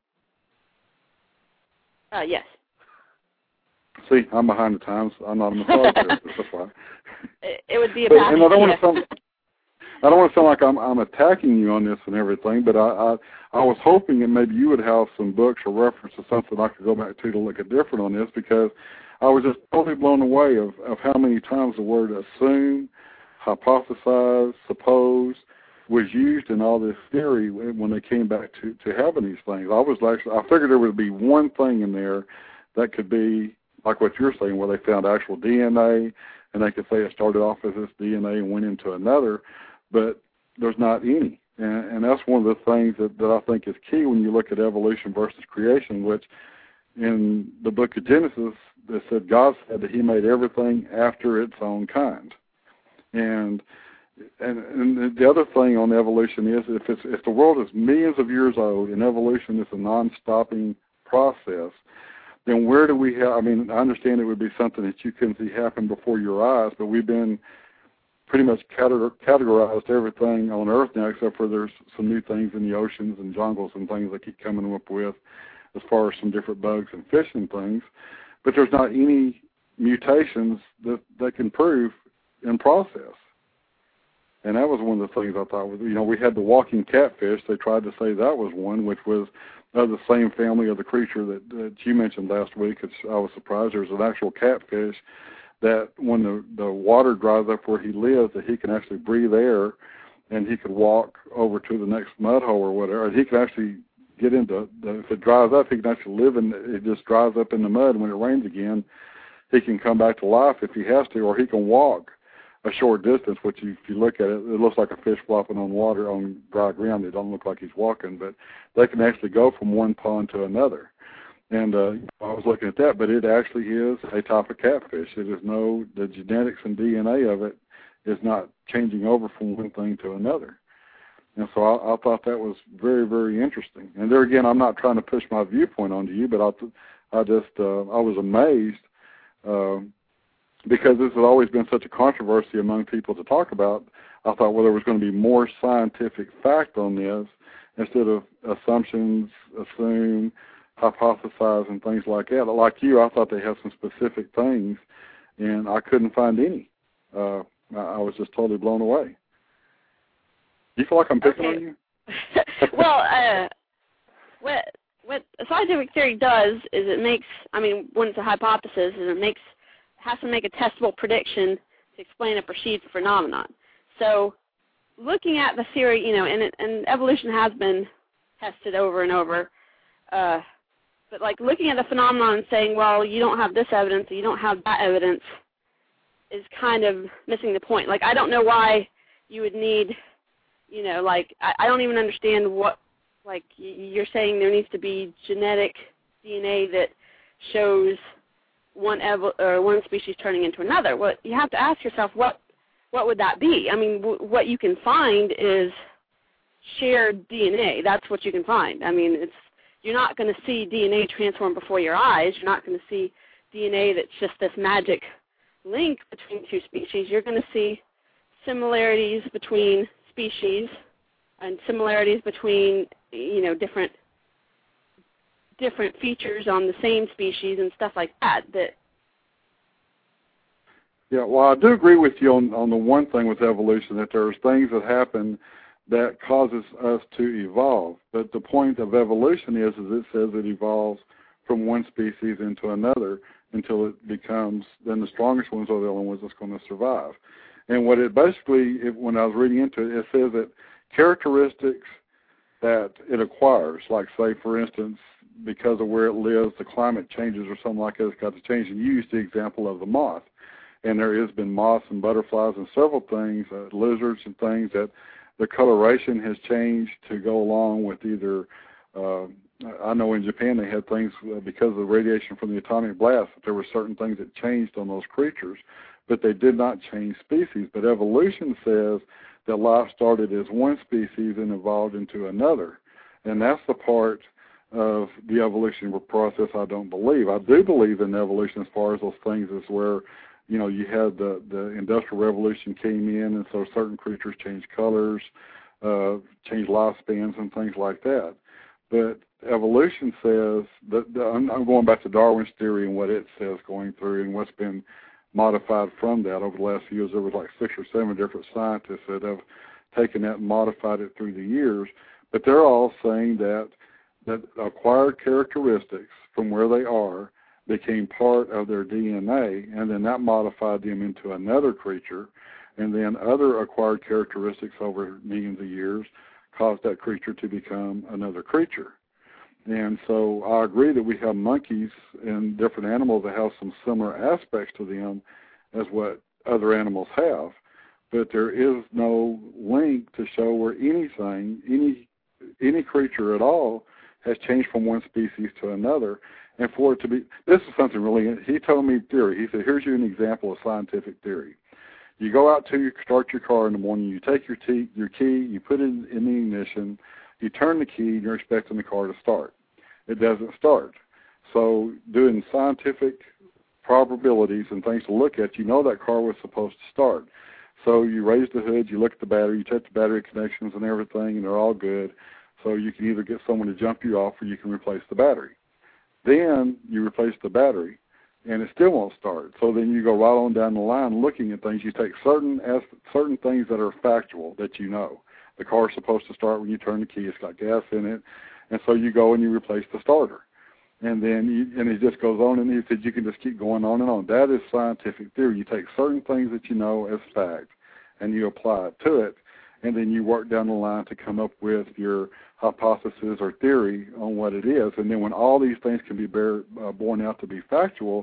Uh, yes. See, I'm behind the times. I'm not a massage therapist. That's why. It, it would be a but, bad and I don't idea. want to sound, I don't want to sound like I'm, I'm attacking you on this and everything, but I, I I was hoping that maybe you would have some books or references, something I could go back to to look at different on this, because I was just totally blown away of, of how many times the word assume, hypothesize, suppose was used in all this theory when they came back to, to having these things. I was actually, I figured there would be one thing in there that could be like what you're saying, where they found actual D N A, and they could say it started off as this D N A and went into another, but there's not any. And, and that's one of the things that, that I think is key when you look at evolution versus creation, which in the book of Genesis, it said God said that he made everything after its own kind. And and, and the other thing on evolution is if, it's, if the world is millions of years old and evolution is a non-stopping process, then where do we have, I mean, I understand it would be something that you couldn't see happen before your eyes, but we've been pretty much categorized everything on Earth now, except for there's some new things in the oceans and jungles and things they keep coming up with as far as some different bugs and fish and things. But there's not any mutations that they can prove in process. And that was one of the things I thought was, you know, we had the walking catfish. They tried to say that was one, which was of the same family of the creature that, that you mentioned last week. It's, I was surprised there's an actual catfish that when the, the water dries up where he lives, that he can actually breathe air and he could walk over to the next mud hole or whatever. And he can actually get into, the, if it dries up, he can actually live in, it just dries up in the mud when it rains again. he can come back to life if he has to, or he can walk a short distance, which if you look at it, it looks like a fish flopping on water on dry ground. It don't look like he's walking, but they can actually go from one pond to another. And uh, I was looking at that, but it actually is a type of catfish. It is no, the genetics and D N A of it is not changing over from one thing to another. And so I, I thought that was very, very interesting. And there again, I'm not trying to push my viewpoint onto you, but I, I just, uh, I was amazed uh, because this has always been such a controversy among people to talk about. I thought, well, there was going to be more scientific fact on this instead of assumptions, assume, hypothesize, and things like that. Like you, I thought they had some specific things, and I couldn't find any. Uh, I was just totally blown away. Do you feel like I'm picking okay. on you? Well, uh, what what a scientific theory does is it makes, I mean, when it's a hypothesis, is it makes has to make a testable prediction to explain a perceived phenomenon. So, looking at the theory, you know, and, it, and evolution has been tested over and over. Uh, but like looking at the phenomenon and saying, well, you don't have this evidence, or you don't have that evidence, is kind of missing the point. Like, I don't know why you would need, you know, like, I, I don't even understand what, like, you're saying there needs to be genetic D N A that shows one ev- or one species turning into another. Well, you have to ask yourself, what what would that be? I mean, w- what you can find is shared D N A. That's what you can find. I mean, it's you're not going to see D N A transform before your eyes. You're not going to see D N A that's just this magic link between two species. You're going to see similarities between species and similarities between, you know, different different features on the same species and stuff like that. That yeah, well, I do agree with you on, on the one thing with evolution, that there's things that happen that causes us to evolve. But the point of evolution is, is it says it evolves from one species into another until it becomes, then the strongest ones are the only ones that's going to survive. And what it basically, it, when I was reading into it, it says that characteristics that it acquires, like say, for instance, because of where it lives, the climate changes or something like that, it's got to change. And you used the example of the moth. And there has been moths and butterflies and several things, uh, lizards and things, that the coloration has changed to go along with either, uh, I know in Japan they had things, uh, because of the radiation from the atomic blast, that there were certain things that changed on those creatures, but they did not change species. But evolution says that life started as one species and evolved into another. And that's the part of the evolution process I don't believe. I do believe in evolution as far as those things as where, you know, you had the, the Industrial Revolution came in, and so certain creatures changed colors, uh, changed lifespans and things like that. But evolution says, that the, I'm, I'm going back to Darwin's theory and what it says going through and what's been modified from that over the last few years. There was like six or seven different scientists that have taken that and modified it through the years. But they're all saying that that acquired characteristics from where they are became part of their D N A, and then that modified them into another creature, and then other acquired characteristics over millions of years caused that creature to become another creature. And so I agree that we have monkeys and different animals that have some similar aspects to them as what other animals have, but there is no link to show where anything, any any creature at all, has changed from one species to another. And for it to be, this is something really, he told me theory. He said, here's you an example of scientific theory. You go out to start your car in the morning, you take your, tea, your key, you put it in, in the ignition, you turn the key, and you're expecting the car to start. It doesn't start. So doing scientific probabilities and things to look at, you know that car was supposed to start. So you raise the hood, you look at the battery, you check the battery connections and everything, and they're all good. So you can either get someone to jump you off or you can replace the battery. Then you replace the battery, and it still won't start. So then you go right on down the line looking at things. You take certain certain things that are factual that you know. The car's supposed to start when you turn the key. It's got gas in it. And so you go and you replace the starter. And then you, and it just goes on, and he said you can just keep going on and on. That is scientific theory. You take certain things that you know as fact, and you apply it to it, and then you work down the line to come up with your hypothesis or theory on what it is. And then when all these things can be bear, uh, borne out to be factual,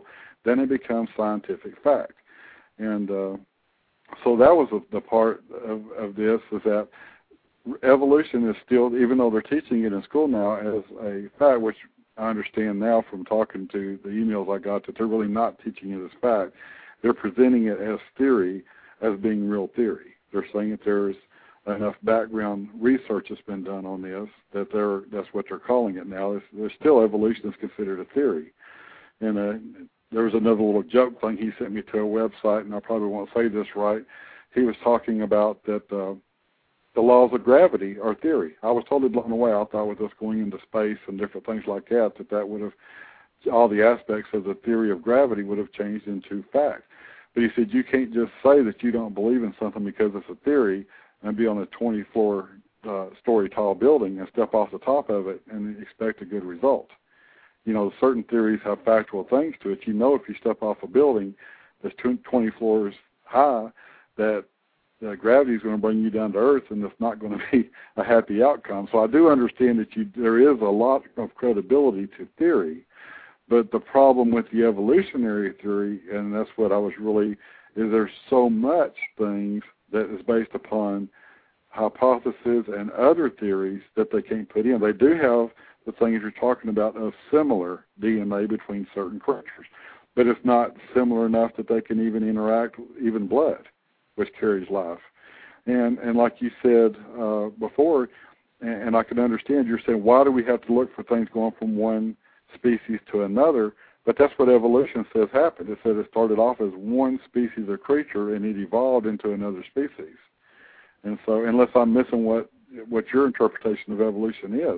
then it becomes scientific fact. And uh, so that was the part of, of this, is that evolution is still, even though they're teaching it in school now as a fact, which I understand now from talking to the emails I got, that they're really not teaching it as fact. They're presenting it as theory, as being real theory. They're saying that there's enough background research that's been done on this that they're that's what they're calling it now. It's, there's still evolution is considered a theory. And uh, there was another little joke thing he sent me to a website, and I probably won't say this right. He was talking about that uh, the laws of gravity are theory. I was totally blown away. I thought with us going into space and different things like that, that that would have, all the aspects of the theory of gravity would have changed into fact. But he said you can't just say that you don't believe in something because it's a theory and be on a twenty-floor uh, story tall building and step off the top of it and expect a good result. You know, certain theories have factual things to it. You know, if you step off a building that's twenty floors high, that uh, gravity is going to bring you down to earth, and it's not going to be a happy outcome. So I do understand that you, there is a lot of credibility to theory, but the problem with the evolutionary theory, and that's what I was really, is there's so much things that is based upon hypotheses and other theories that they can't put in. They do have the things you're talking about of similar D N A between certain creatures, but it's not similar enough that they can even interact, even blood, which carries life. And and like you said uh, before, and, and I can understand, you're saying, why do we have to look for things going from one species to another? But that's what evolution says happened. It said it started off as one species or creature, and it evolved into another species. And so, unless I'm missing what what your interpretation of evolution is.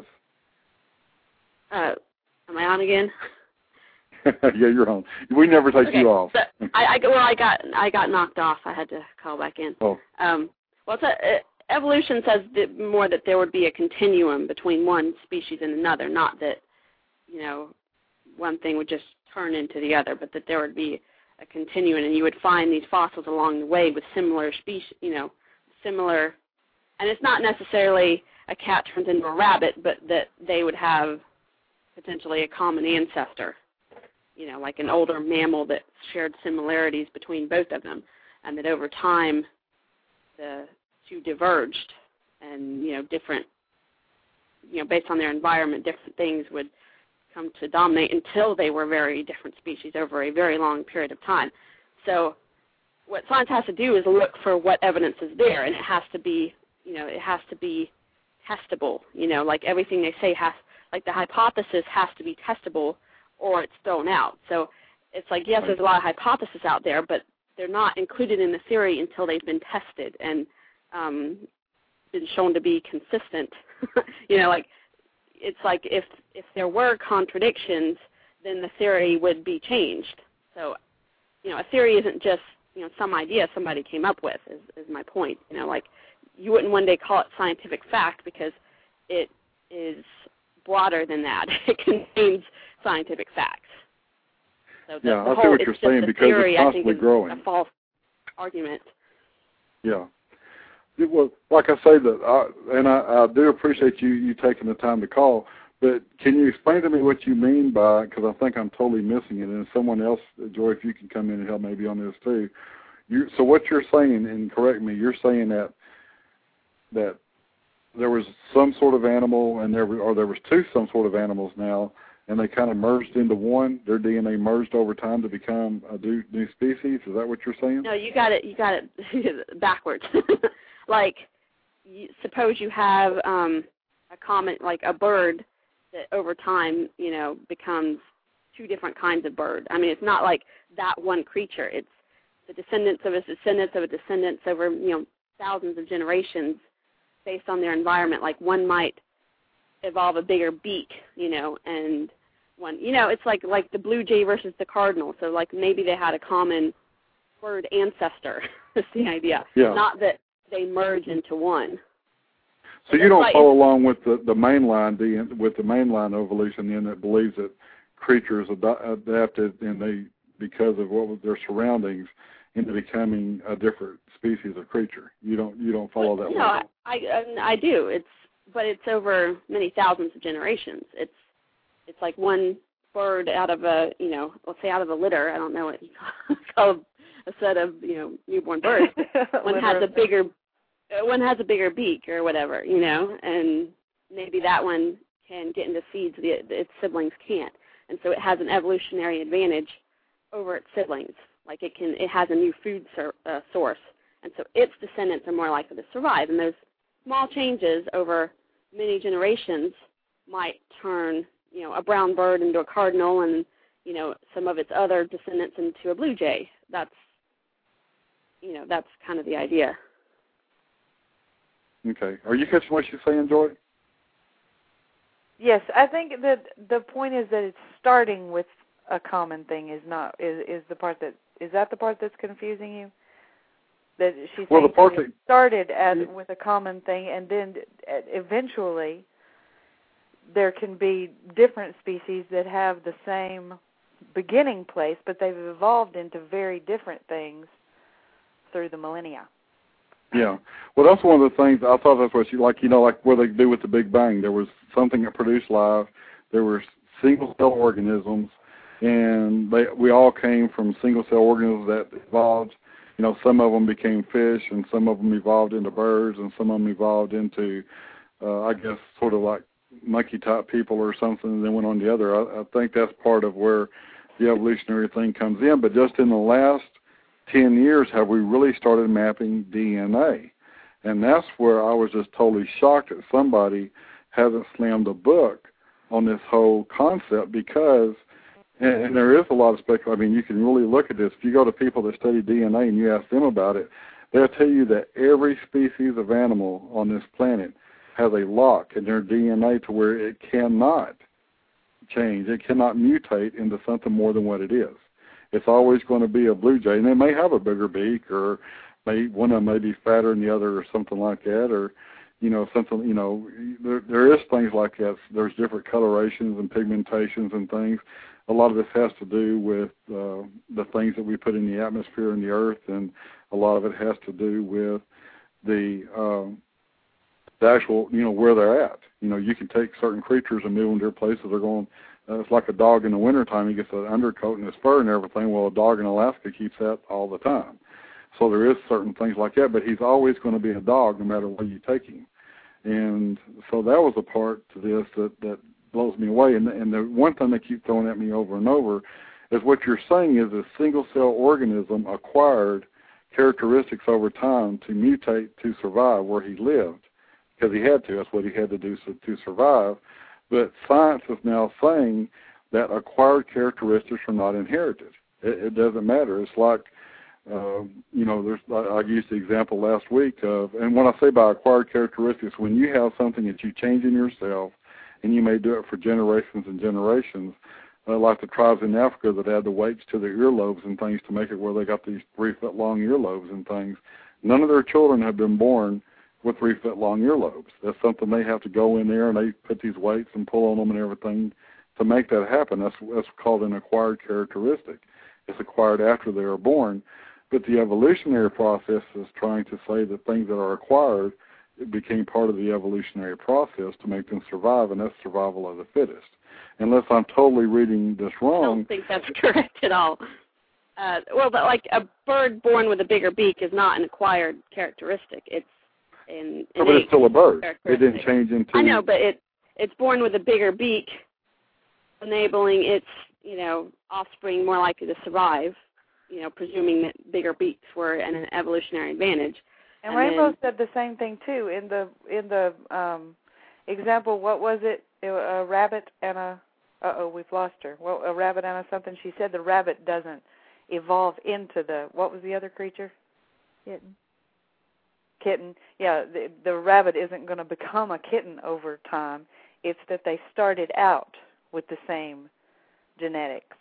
Uh, am I on again? Yeah, you're on. We never take okay, you off. So I, I well, I got I got knocked off. I had to call back in. Oh. Um, well, it's a, uh, evolution says that more that there would be a continuum between one species and another, not that, you know, one thing would just turn into the other, but that there would be a continuum, and you would find these fossils along the way with similar species, you know, similar, and it's not necessarily a cat turns into a rabbit, but that they would have potentially a common ancestor, you know, like an older mammal that shared similarities between both of them, and that over time the two diverged, and, you know, different, you know, based on their environment, different things would come to dominate until they were very different species over a very long period of time. So what science has to do is look for what evidence is there, and it has to be, you know, it has to be testable. You know, like everything they say has, like the hypothesis has to be testable or it's thrown out. So it's like, yes, there's a lot of hypotheses out there, but they're not included in the theory until they've been tested and um, been shown to be consistent. You know, like, it's like if if there were contradictions, then the theory would be changed. So, you know, a theory isn't just, you know, some idea somebody came up with, is, is my point. You know, like, you wouldn't one day call it scientific fact because it is broader than that. It contains scientific facts. So the, yeah, the I whole, see what you're saying, because theory, it's constantly I think, growing. is a false argument. Yeah. Well, like I say, that, I, and I, I do appreciate you, you taking the time to call, but can you explain to me what you mean by, because I think I'm totally missing it, and someone else, Joy, if you can come in and help maybe on this too. You, so what you're saying, and correct me, you're saying that that there was some sort of animal, and there were, or there was two some sort of animals now, and they kind of merged into one. Their D N A merged over time to become a new, new species. Is that what you're saying? No, you got it. You got it backwards. Like, you, suppose you have um, a common, like a bird that over time, you know, becomes two different kinds of bird. I mean, it's not like that one creature. It's the descendants of a descendants of a descendants over, you know, thousands of generations based on their environment. Like, one might evolve a bigger beak, you know, and one, you know, it's like like the blue jay versus the cardinal. So, like, maybe they had a common bird ancestor. That's the idea. Yeah. Not that they merge into one. So you don't follow along with the, the mainline with the mainline evolution in that believes that creatures ad- adapted and they, because of what was their surroundings, into becoming a different species of creature. You don't you don't follow that. No, I, I I do. It's but it's over many thousands of generations. It's it's like one bird out of a, you know, let's say out of a litter. I don't know what you call a set of, you know, newborn birds. One has a bigger, one has a bigger beak or whatever, you know, and maybe that one can get into seeds that its siblings can't, and so it has an evolutionary advantage over its siblings. Like it can, it has a new food sur- uh, source, and so its descendants are more likely to survive. And those small changes over many generations might turn, you know, a brown bird into a cardinal, and you know, some of its other descendants into a blue jay. That's, you know, that's kind of the idea. Okay. Are you catching what she's saying, Joy? Yes, I think that the point is that it's starting with a common thing is not is is the part that is that the part that's confusing you? That she's well, saying the part that it started as with a common thing, and then eventually there can be different species that have the same beginning place, but they've evolved into very different things through the millennia. Yeah. Well, that's one of the things, I thought that's what she, like, you know, like what they do with the Big Bang. There was something that produced life. There were single-cell organisms, and they, we all came from single-cell organisms that evolved. You know, some of them became fish, and some of them evolved into birds, and some of them evolved into, uh, I guess, sort of like monkey-type people or something, and then went on the other. I, I think that's part of where the evolutionary thing comes in. But just in the last ten years have we really started mapping D N A. And that's where I was just totally shocked that somebody hasn't slammed a book on this whole concept, because, and, and there is a lot of speculation. I mean, you can really look at this. If you go to people that study D N A and you ask them about it, they'll tell you that every species of animal on this planet has a lock in their D N A to where it cannot change. It cannot mutate into something more than what it is. It's always going to be a blue jay, and they may have a bigger beak, or may, one of them may be fatter than the other, or something like that, or, you know, something, you know, there, there is things like that. There's different colorations and pigmentations and things. A lot of this has to do with uh, the things that we put in the atmosphere and the earth, and a lot of it has to do with the, um, the actual, you know, where they're at. You know, you can take certain creatures and move them to places they're going. Uh, it's like a dog in the wintertime. He gets an undercoat and his fur and everything. Well, a dog in Alaska keeps that all the time. So there is certain things like that, but he's always going to be a dog no matter where you take him. And so that was a part to this that, that blows me away. And, and the one thing they keep throwing at me over and over is what you're saying is a single-cell organism acquired characteristics over time to mutate to survive where he lived, because he had to. That's what he had to do so, to survive. But science is now saying that acquired characteristics are not inherited. It, it doesn't matter. It's like, uh, you know, there's, I, I used the example last week of, and when I say by acquired characteristics, when you have something that you change in yourself, and you may do it for generations and generations, uh, like the tribes in Africa that add the weights to their earlobes and things to make it where they got these three-foot-long earlobes and things. None of their children have been born with three-foot-long earlobes. That's something they have to go in there and they put these weights and pull on them and everything to make that happen. That's, that's called an acquired characteristic. It's acquired after they are born. But the evolutionary process is trying to say that things that are acquired, it became part of the evolutionary process to make them survive, and that's survival of the fittest. Unless I'm totally reading this wrong. I don't think that's correct at all. Uh, well, but like a bird born with a bigger beak is not an acquired characteristic. It's an no, but it's still a bird. It didn't change into. I know, but it it's born with a bigger beak, enabling its, you know, offspring more likely to survive. You know, presuming that bigger beaks were an, an evolutionary advantage. And, and Rainbow then, said the same thing too in the in the um, example. What was it? A rabbit and a. Uh oh, we've lost her. Well, a rabbit and a something. She said the rabbit doesn't evolve into the. What was the other creature? Kitten. Kitten. Yeah, the, the rabbit isn't going to become a kitten over time. It's that they started out with the same genetics.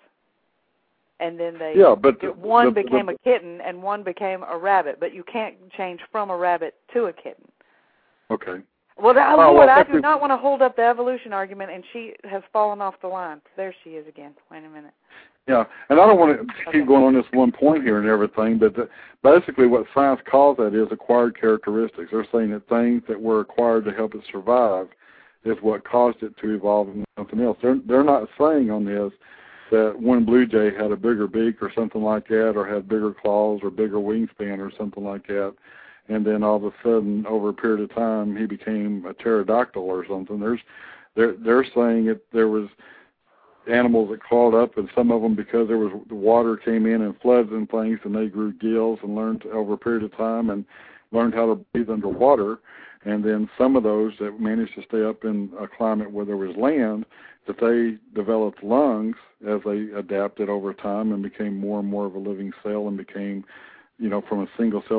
And then they yeah, but the, one the, became the, a kitten and one became a rabbit, but you can't change from a rabbit to a kitten. Okay. Well, I, oh, Lord, well, I do not want to hold up the evolution argument, and she has fallen off the line. There she is again. Wait a minute. Yeah, and I don't want to okay. keep going on this one point here and everything, but the, basically what science calls that is acquired characteristics. They're saying that things that were acquired to help it survive is what caused it to evolve into something else. They're, they're not saying on this that one blue jay had a bigger beak or something like that, or had bigger claws or bigger wingspan or something like that, and then all of a sudden, over a period of time, he became a pterodactyl or something. There's, they're, they're saying it, there was animals that crawled up, and some of them, because there was the water came in and floods and things, and they grew gills and learned to, over a period of time and learned how to breathe underwater. And then some of those that managed to stay up in a climate where there was land, that they developed lungs as they adapted over time and became more and more of a living cell and became, you know, from a single-cell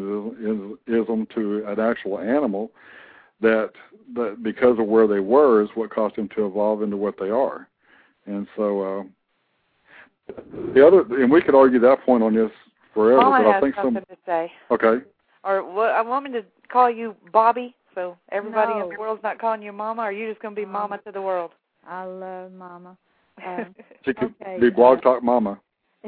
organism to an actual animal, that, that because of where they were is what caused them to evolve into what they are. And so uh, the other, and we could argue that point on this forever, Mama but I has think something some. to say. Okay. Or what, I want me to call you Bobby, so everybody No. in the world's not calling you Mama, or are you just going to be Mama to the world? I love Mama. Um, She could okay, be Blog uh, Talk Mama.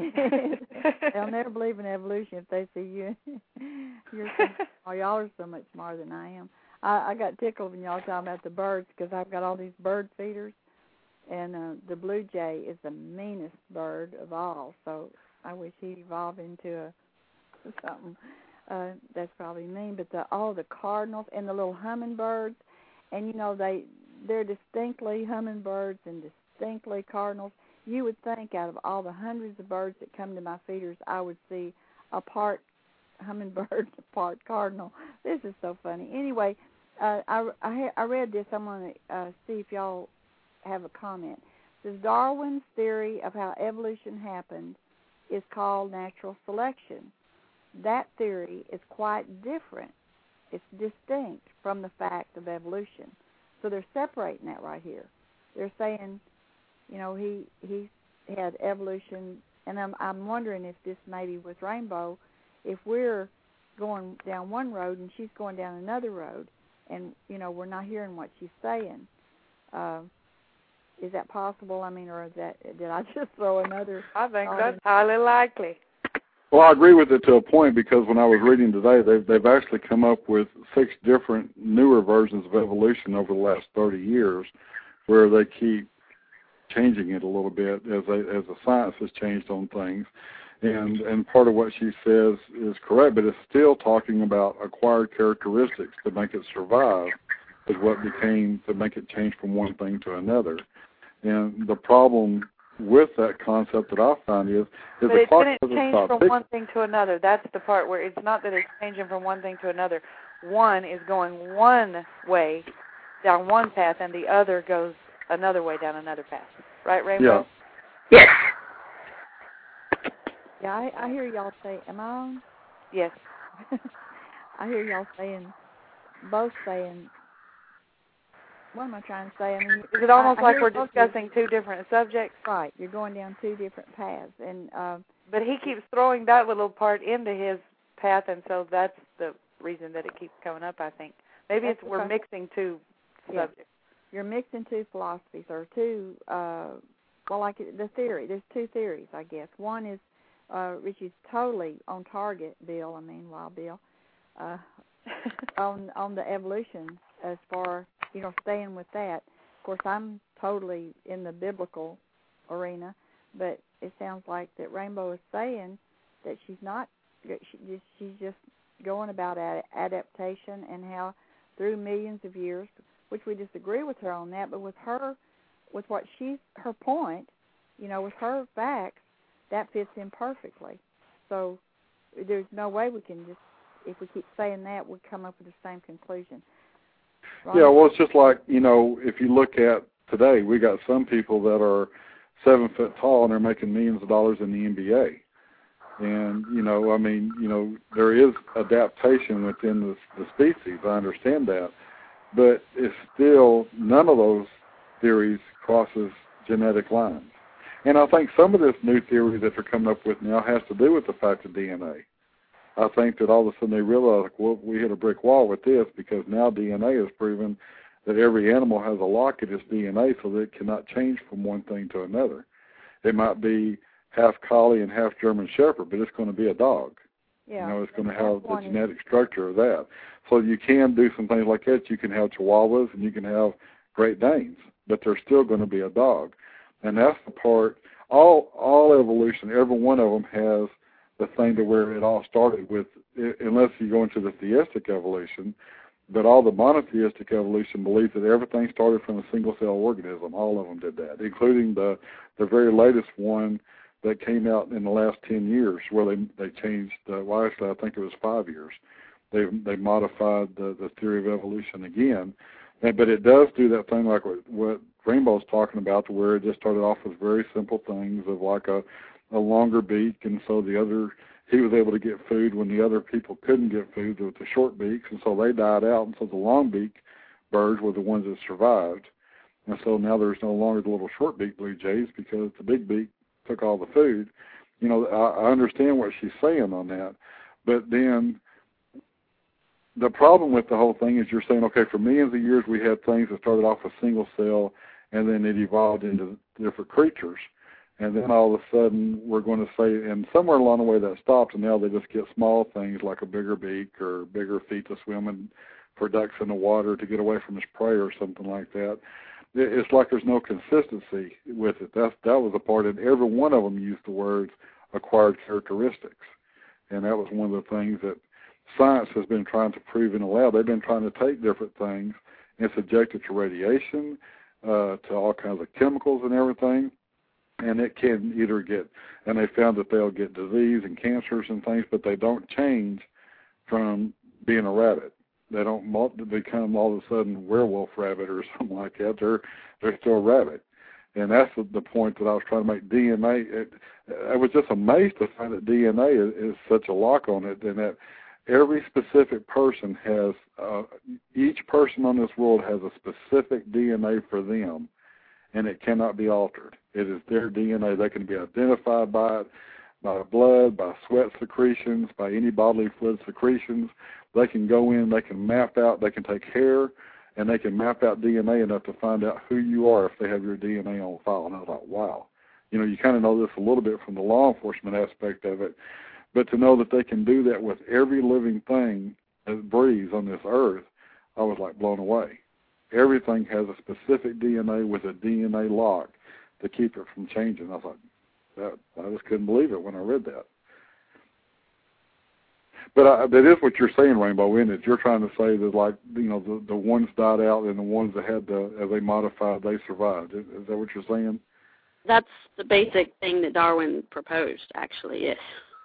They'll never believe in evolution if they see you. You're so, oh, y'all are so much smarter than I am. I, I got tickled when y'all talking about the birds, because I've got all these bird feeders, and uh, the blue jay is the meanest bird of all. So I wish he'd evolve into a something uh, that's probably mean. But the, all the cardinals and the little hummingbirds, and you know they they're distinctly hummingbirds and distinctly cardinals. You would think out of all the hundreds of birds that come to my feeders, I would see a part hummingbird, a part cardinal. This is so funny. Anyway, uh, I, I, I read this. I'm going to uh, see if y'all have a comment. It says Darwin's theory of how evolution happened is called natural selection. That theory is quite different. It's distinct from the fact of evolution. So they're separating that right here. They're saying, you know, he he had evolution, and I'm I'm wondering if this maybe with Rainbow, if we're going down one road and she's going down another road, and you know we're not hearing what she's saying. Uh, is that possible? I mean, or is that did I just throw another? I think that's highly likely. Well, I agree with it to a point, because when I was reading today, they've they've actually come up with six different newer versions of evolution over the last thirty years, where they keep changing it a little bit as they, as the science has changed on things, and and part of what she says is correct, but it's still talking about acquired characteristics to make it survive, is what became to make it change from one thing to another, and the problem with that concept that I find is, is but the it clock didn't doesn't change stop from ticking. one thing to another. That's the part where it's not that it's changing from one thing to another. One is going one way down one path, and the other goes another way down another path. Right, Rainbow? Yeah. Yes. Yeah, I, I hear y'all say, am I on? Yes. I hear y'all saying, both saying, what am I trying to say? I mean, Is it almost I, I like hear we're both of you. discussing two different subjects? Right, you're going down two different paths, and uh, But he keeps throwing that little part into his path, and so that's the reason that it keeps coming up, I think. Maybe That's it's we're okay. mixing two Yeah. subjects. You're mixing two philosophies, or two, uh, well, like the theory. There's two theories, I guess. One is, uh, which is totally on target, Bill, I mean, Wild Bill, uh, on on the evolution as far, you know, staying with that. Of course, I'm totally in the biblical arena, but it sounds like that Rainbow is saying that she's not, she just, she's just going about ad- adaptation and how through millions of years, which we disagree with her on that, but with her, with what she's, her point, you know, with her facts, that fits in perfectly. So there's no way we can just, if we keep saying that, we come up with the same conclusion. Right? Yeah, well, it's just like, you know, if you look at today, we got some people that are seven foot tall and they're making millions of dollars in the N B A. And, you know, I mean, you know, there is adaptation within the, the species. I understand that. But it's still, none of those theories crosses genetic lines. And I think some of this new theory that they're coming up with now has to do with the fact of D N A. I think that all of a sudden they realize, like, well, we hit a brick wall with this, because now D N A has proven that every animal has a lock in its D N A so that it cannot change from one thing to another. It might be half collie and half German shepherd, but it's going to be a dog. Yeah. You know, it's going to That's have the one genetic structure of that. So you can do some things like that. You can have Chihuahuas and you can have Great Danes, but they're still going to be a dog. And that's the part, all all evolution, every one of them has the thing to where it all started with, unless you go into the theistic evolution, but all the monotheistic evolution believes that everything started from a single-cell organism. All of them did that, including the, the very latest one that came out in the last ten years, where they they changed, uh, well, actually, I think it was five years. They they modified the, the theory of evolution again. And, but it does do that thing like what, what Rainbow's talking about, to where it just started off with very simple things of like a, a longer beak, and so the other, he was able to get food when the other people couldn't get food with the short beaks, and so they died out, and so the long beak birds were the ones that survived. And so now there's no longer the little short beak blue jays because the big beak took all the food. You know, I, I understand what she's saying on that, but then the problem with the whole thing is you're saying, okay, for millions of years we had things that started off with single cell, and then it evolved into different creatures. And then all of a sudden we're going to say, and somewhere along the way that stops, and now they just get small things like a bigger beak or bigger feet to swim in for ducks in the water to get away from its prey or something like that. It's like there's no consistency with it. That's, that was a part, and every one of them used the words acquired characteristics. And that was one of the things that science has been trying to prove in the lab. They've been trying to take different things and subject it to radiation, uh, to all kinds of chemicals and everything, and it can either get, and they found that they'll get disease and cancers and things, but they don't change from being a rabbit. They don't become all of a sudden werewolf rabbit or something like that. They're they're still a rabbit. And that's the point that I was trying to make. D N A, it, I was just amazed to find that D N A is, is such a lock on it, and that every specific person has, uh, each person on this world has a specific D N A for them, and it cannot be altered. It is their D N A. They can be identified by it, by blood, by sweat secretions, by any bodily fluid secretions. They can go in, they can map out, they can take hair, and they can map out D N A enough to find out who you are if they have your D N A on file. And I was like, wow. You know, you kind of know this a little bit from the law enforcement aspect of it, but to know that they can do that with every living thing that breathes on this earth, I was like blown away. Everything has a specific D N A with a D N A lock to keep it from changing. I was like, that, I just couldn't believe it when I read that. But I, that is what you're saying, Rainbow, isn't it? You're trying to say that, like, you know, the, the ones died out and the ones that had the, as they modified, they survived. Is, is that what you're saying? That's the basic thing that Darwin proposed, actually, yes.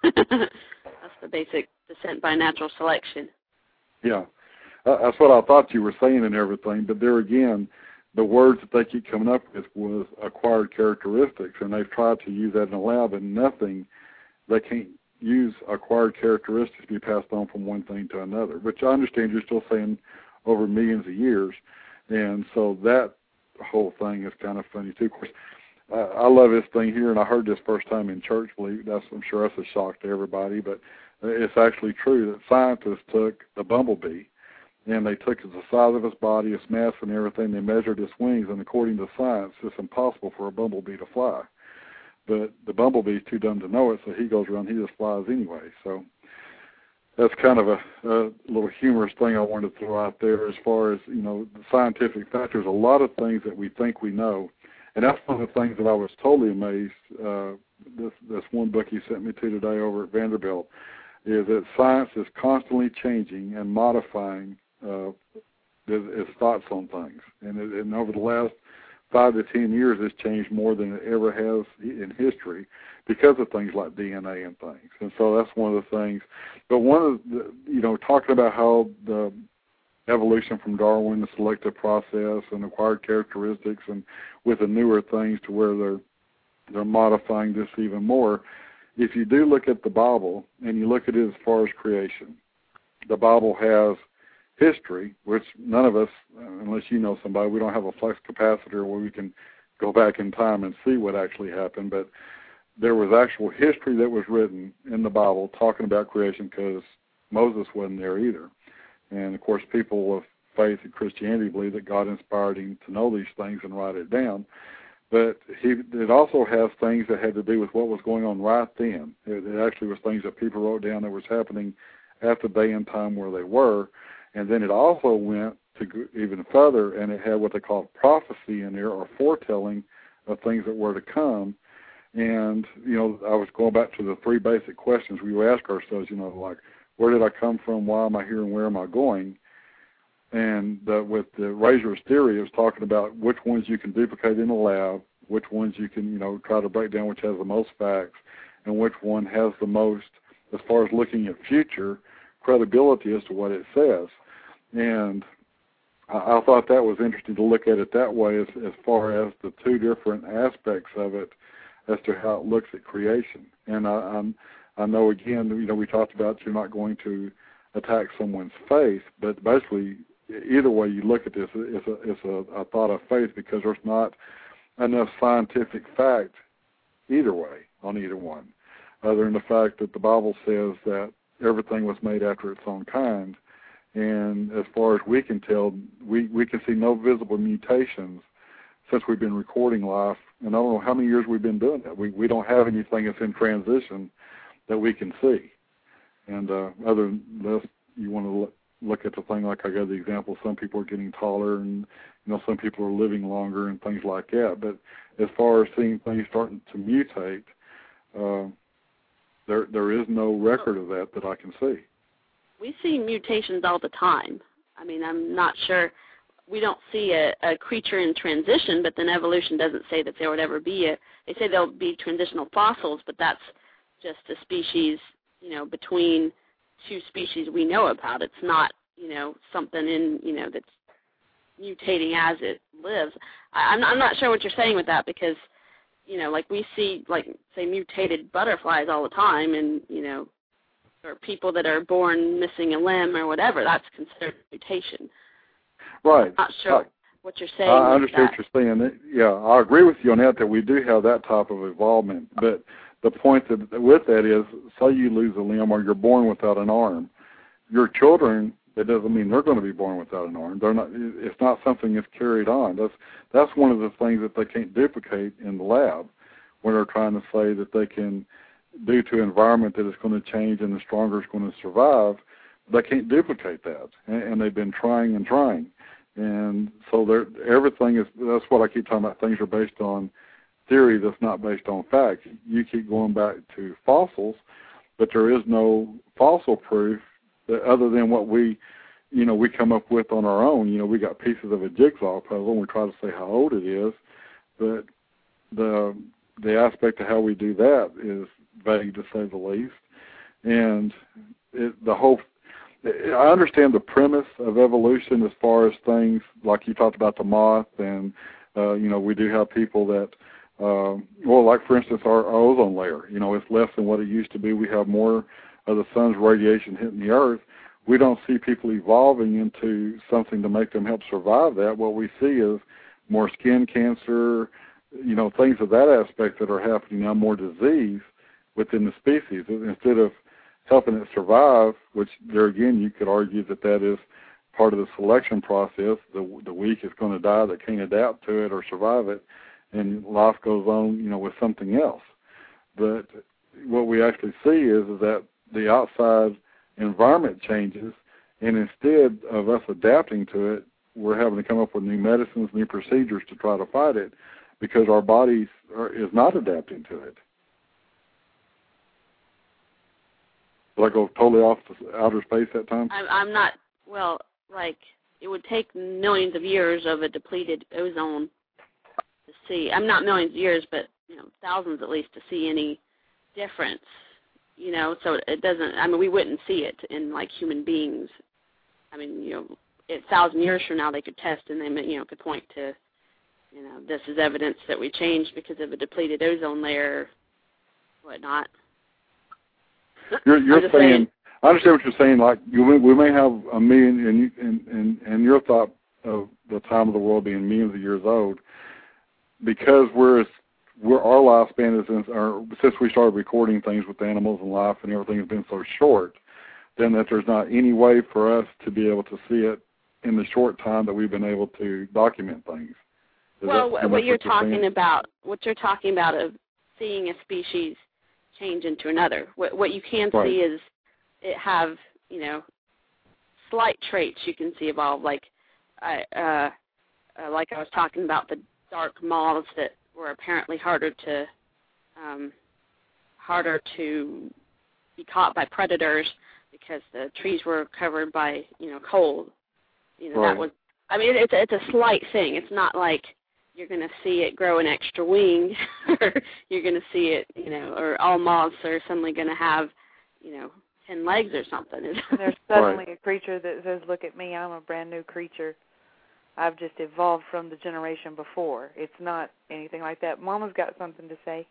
That's the basic descent by natural selection. Yeah. Uh, that's what I thought you were saying and everything. But there again, the words that they keep coming up with was acquired characteristics, and they've tried to use that in the lab, and nothing, they can't use acquired characteristics to be passed on from one thing to another, which I understand you're still saying over millions of years. And so that whole thing is kind of funny, too. Of course, uh, I love this thing here, and I heard this first time in church. Believe that's, I'm sure that's a shock to everybody, but it's actually true that scientists took the bumblebee, and they took the size of its body, its mass, and everything. They measured its wings, and according to science, it's impossible for a bumblebee to fly. But the bumblebee is too dumb to know it, so he goes around, he just flies anyway. So that's kind of a, a little humorous thing I wanted to throw out there as far as, you know, the scientific fact. There's a lot of things that we think we know. And that's one of the things that I was totally amazed, uh, this, this one book he sent me to today over at Vanderbilt, is that science is constantly changing and modifying uh, its, its thoughts on things. And, it, and over the last five to ten years, it's changed more than it ever has in history because of things like D N A and things. And so that's one of the things. But one of the, you know, talking about how the evolution from Darwin, the selective process and acquired characteristics, and with the newer things to where they're they're modifying this even more. If you do look at the Bible and you look at it as far as creation, the Bible has history, which none of us, unless you know somebody, we don't have a flux capacitor where we can go back in time and see what actually happened, but there was actual history that was written in the Bible talking about creation because Moses wasn't there either. And, of course, people of faith in Christianity believe that God inspired him to know these things and write it down. But he, it also has things that had to do with what was going on right then. It, it actually was things that people wrote down that was happening at the day and time where they were. And then it also went to go even further, and it had what they call prophecy in there, or foretelling of things that were to come. And, you know, I was going back to the three basic questions we would ask ourselves, you know, like, where did I come from, why am I here, and where am I going? And uh, with the Razor's theory, it was talking about which ones you can duplicate in the lab, which ones you can, you know, try to break down which has the most facts, and which one has the most, as far as looking at future, credibility as to what it says. And I, I thought that was interesting to look at it that way, as, as far as the two different aspects of it, as to how it looks at creation. And I, I'm, I know, again, you know, we talked about you're not going to attack someone's faith, but basically, either way you look at this, it's a, it's a, a thought of faith, because there's not enough scientific fact either way on either one, other than the fact that the Bible says that everything was made after its own kind. And as far as we can tell, we, we can see no visible mutations since we've been recording life. And I don't know how many years we've been doing that. We, we don't have anything that's in transition that we can see. And uh, other than this, you want to look, look at the thing like I gave the example, some people are getting taller, and, you know, some people are living longer and things like that. But as far as seeing things starting to mutate, uh, there there is no record of that that I can see. We see mutations all the time. I mean, I'm not sure. We don't see a, a creature in transition, but then evolution doesn't say that there would ever be a, they say there'll be transitional fossils, but that's just a species, you know, between two species we know about. It's not, you know, something in, you know, that's mutating as it lives. I, I'm, I'm not sure what you're saying with that, because, you know, like we see, like, say, mutated butterflies all the time, and, you know, or people that are born missing a limb or whatever, that's considered mutation. Right. I'm not sure I, what you're saying. I with understand that. what you're saying. Yeah, I agree with you on that, that we do have that type of involvement. But the point that with that is, say you lose a limb or you're born without an arm, your children, it doesn't mean they're going to be born without an arm. They're not. It's not something that's carried on. That's that's one of the things that they can't duplicate in the lab, when they're trying to say that they can, due to environment that is going to change and the stronger is going to survive. They can't duplicate that, and, and they've been trying and trying. And so they're, everything is, that's what I keep talking about, things are based on theory that's not based on fact. You keep going back to fossils, but there is no fossil proof that, other than what we, you know, we come up with on our own. You know, we got pieces of a jigsaw puzzle, and we try to say how old it is, but the the aspect of how we do that is vague, to say the least. And it, the whole, I understand the premise of evolution as far as things like you talked about the moth, and uh, you know, we do have people that, uh, well, like for instance, our, our ozone layer. You know, it's less than what it used to be. We have more of the sun's radiation hitting the earth. We don't see people evolving into something to make them help survive that. What we see is more skin cancer, you know, things of that aspect that are happening now, more disease within the species. Instead of helping it survive, which there again you could argue that that is part of the selection process. The the weak is going to die that can't adapt to it or survive it, and life goes on, you know, with something else. But what we actually see is, is that the outside environment changes, and instead of us adapting to it, we're having to come up with new medicines, new procedures to try to fight it, because our bodies are, is not adapting to it. Did I go totally off to outer space that time? I'm, I'm not, well, like, it would take millions of years of a depleted ozone to see, I'm not millions of years, but, you know, thousands at least, to see any difference, you know, so it doesn't, I mean, we wouldn't see it in, like, human beings. I mean, you know, a thousand years from now they could test and they, you know, could point to, you know, this is evidence that we changed because of a depleted ozone layer, whatnot. You're, you're saying, saying, I understand what you're saying. Like, you, we may have a million, and in, in, in, in your thought of the time of the world being millions of years old, because we're, we're our lifespan is, in, or since we started recording things with animals and life and everything has been so short, then that there's not any way for us to be able to see it in the short time that we've been able to document things. Is well, that, what you're what you're talking saying? about, what you're talking about of seeing a species change into another. What, what you can right. see is it have, you know, slight traits you can see evolve, like I, uh, uh, like I was talking about the dark moths that were apparently harder to um, harder to be caught by predators because the trees were covered by, you know, cold. You know, right. that was. I mean, it's it's a slight thing. It's not like you're going to see it grow an extra wing, or you're going to see it, you know, or all moths are suddenly going to have, you know, ten legs or something. There's suddenly right. a creature that says, "Look at me, I'm a brand new creature. I've just evolved from the generation before." It's not anything like that. Mama's got something to say.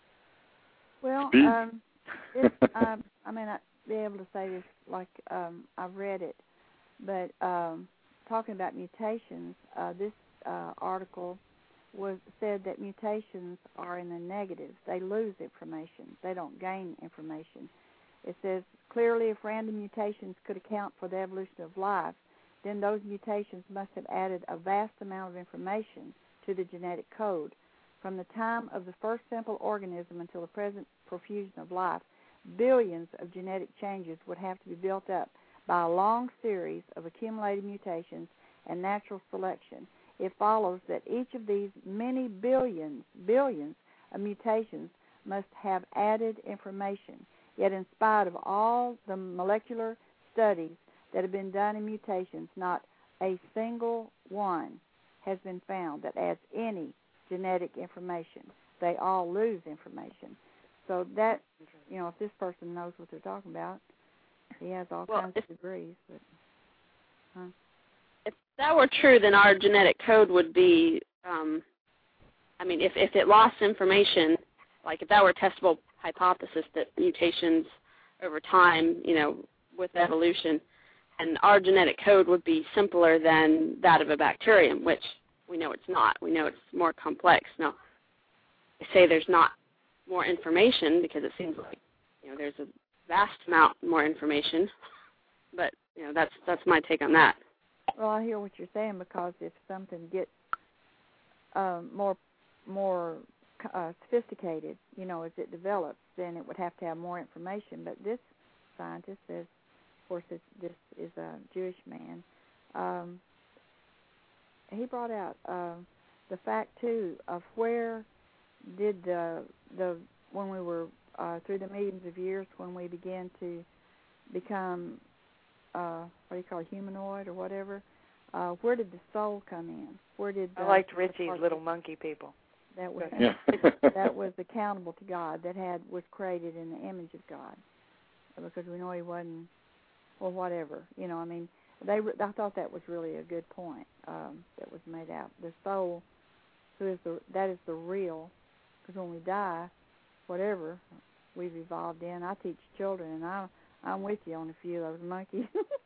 Well, um, it's, um, I may not be able to say this like um, I've read it, but um, talking about mutations, uh, this uh, article was said that mutations are in the negative. They lose information. They don't gain information. It says, clearly, if random mutations could account for the evolution of life, then those mutations must have added a vast amount of information to the genetic code. From the time of the first simple organism until the present profusion of life, billions of genetic changes would have to be built up by a long series of accumulated mutations and natural selection. It follows that each of these many billions, billions of mutations must have added information. Yet in spite of all the molecular studies that have been done in mutations, not a single one has been found that adds any genetic information. They all lose information. So that, you know, if this person knows what they're talking about, he has all well, kinds if, of degrees. But, huh? If that were true, then our genetic code would be, um, I mean, if, if it lost information, like if that were a testable hypothesis that mutations over time, you know, with evolution, and our genetic code would be simpler than that of a bacterium, which we know it's not. We know it's more complex. Now, I say there's not more information because it seems like, you know, there's a vast amount more information, but, you know, that's that's my take on that. Well, I hear what you're saying, because if something gets um, more more uh, sophisticated, you know, as it develops, then it would have to have more information. But this scientist says, of course, this, this is a Jewish man. Um, he brought out uh, the fact too of where did the the when we were uh, through the millions of years when we began to become uh, what do you call it, humanoid or whatever. Uh, where did the soul come in? Where did the, I liked Richie's little monkey people. That was yeah. that was accountable to God. That had was created in the image of God, because we know He wasn't, or whatever. You know, I mean, they. I thought that was really a good point um, that was made out. The soul, who is the that is the real, because when we die, whatever we've evolved in. I teach children, and I I'm with you on a few of those monkeys.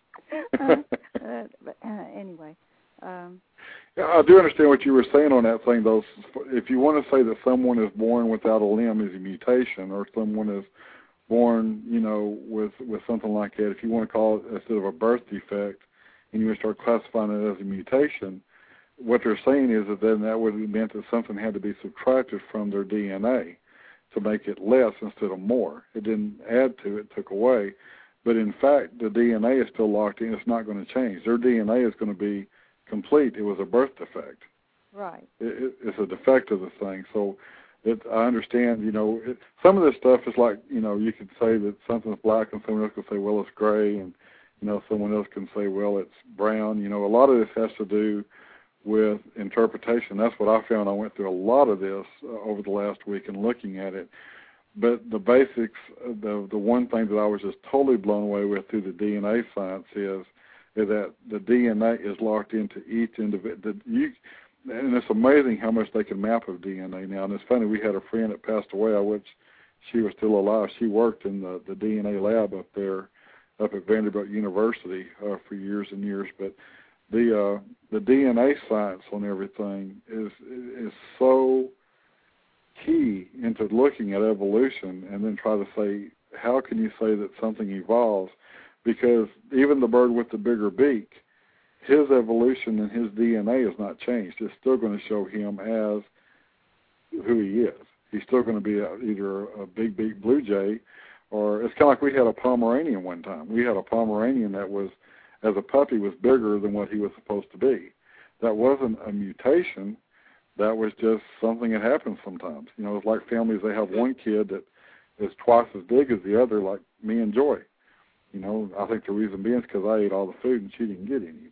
uh, uh, but uh, anyway. Um, yeah, I do understand what you were saying on that thing, though. If you want to say that someone is born without a limb is a mutation, or someone is born, you know, with with something like that, if you want to call it instead of a birth defect, and you want to start classifying it as a mutation, what they're saying is that then that would have meant that something had to be subtracted from their D N A to make it less instead of more. It didn't add to it, took away. But in fact, the D N A is still locked in. It's not going to change. Their D N A is going to be complete. It was a birth defect. Right. It, it, it's a defect of the thing. So it, I understand, you know, it, some of this stuff is like, you know, you could say that something's black and someone else could say, well, it's gray, and, you know, someone else can say, well, it's brown. You know, a lot of this has to do with interpretation. That's what I found. I went through a lot of this uh, over the last week and looking at it. But the basics, the the one thing that I was just totally blown away with through the D N A science is, is that the D N A is locked into each individual. You, and it's amazing how much they can map of D N A now. And it's funny, we had a friend that passed away. I wish she was still alive. She worked in the, the D N A lab up there, up at Vanderbilt University uh, for years and years. But the uh, the D N A science on everything is is so key into looking at evolution, and then try to say, how can you say that something evolves? Because even the bird with the bigger beak, his evolution and his D N A has not changed. It's still going to show him as who he is. He's still going to be a, either a big beak blue jay, or it's kind of like we had a Pomeranian one time. We had a Pomeranian that was, as a puppy, was bigger than what he was supposed to be. that wasn't a mutation. That was just something that happens sometimes. You know, it's like families, they have one kid that is twice as big as the other, like me and Joy. You know, I think the reason being is because I ate all the food and she didn't get any.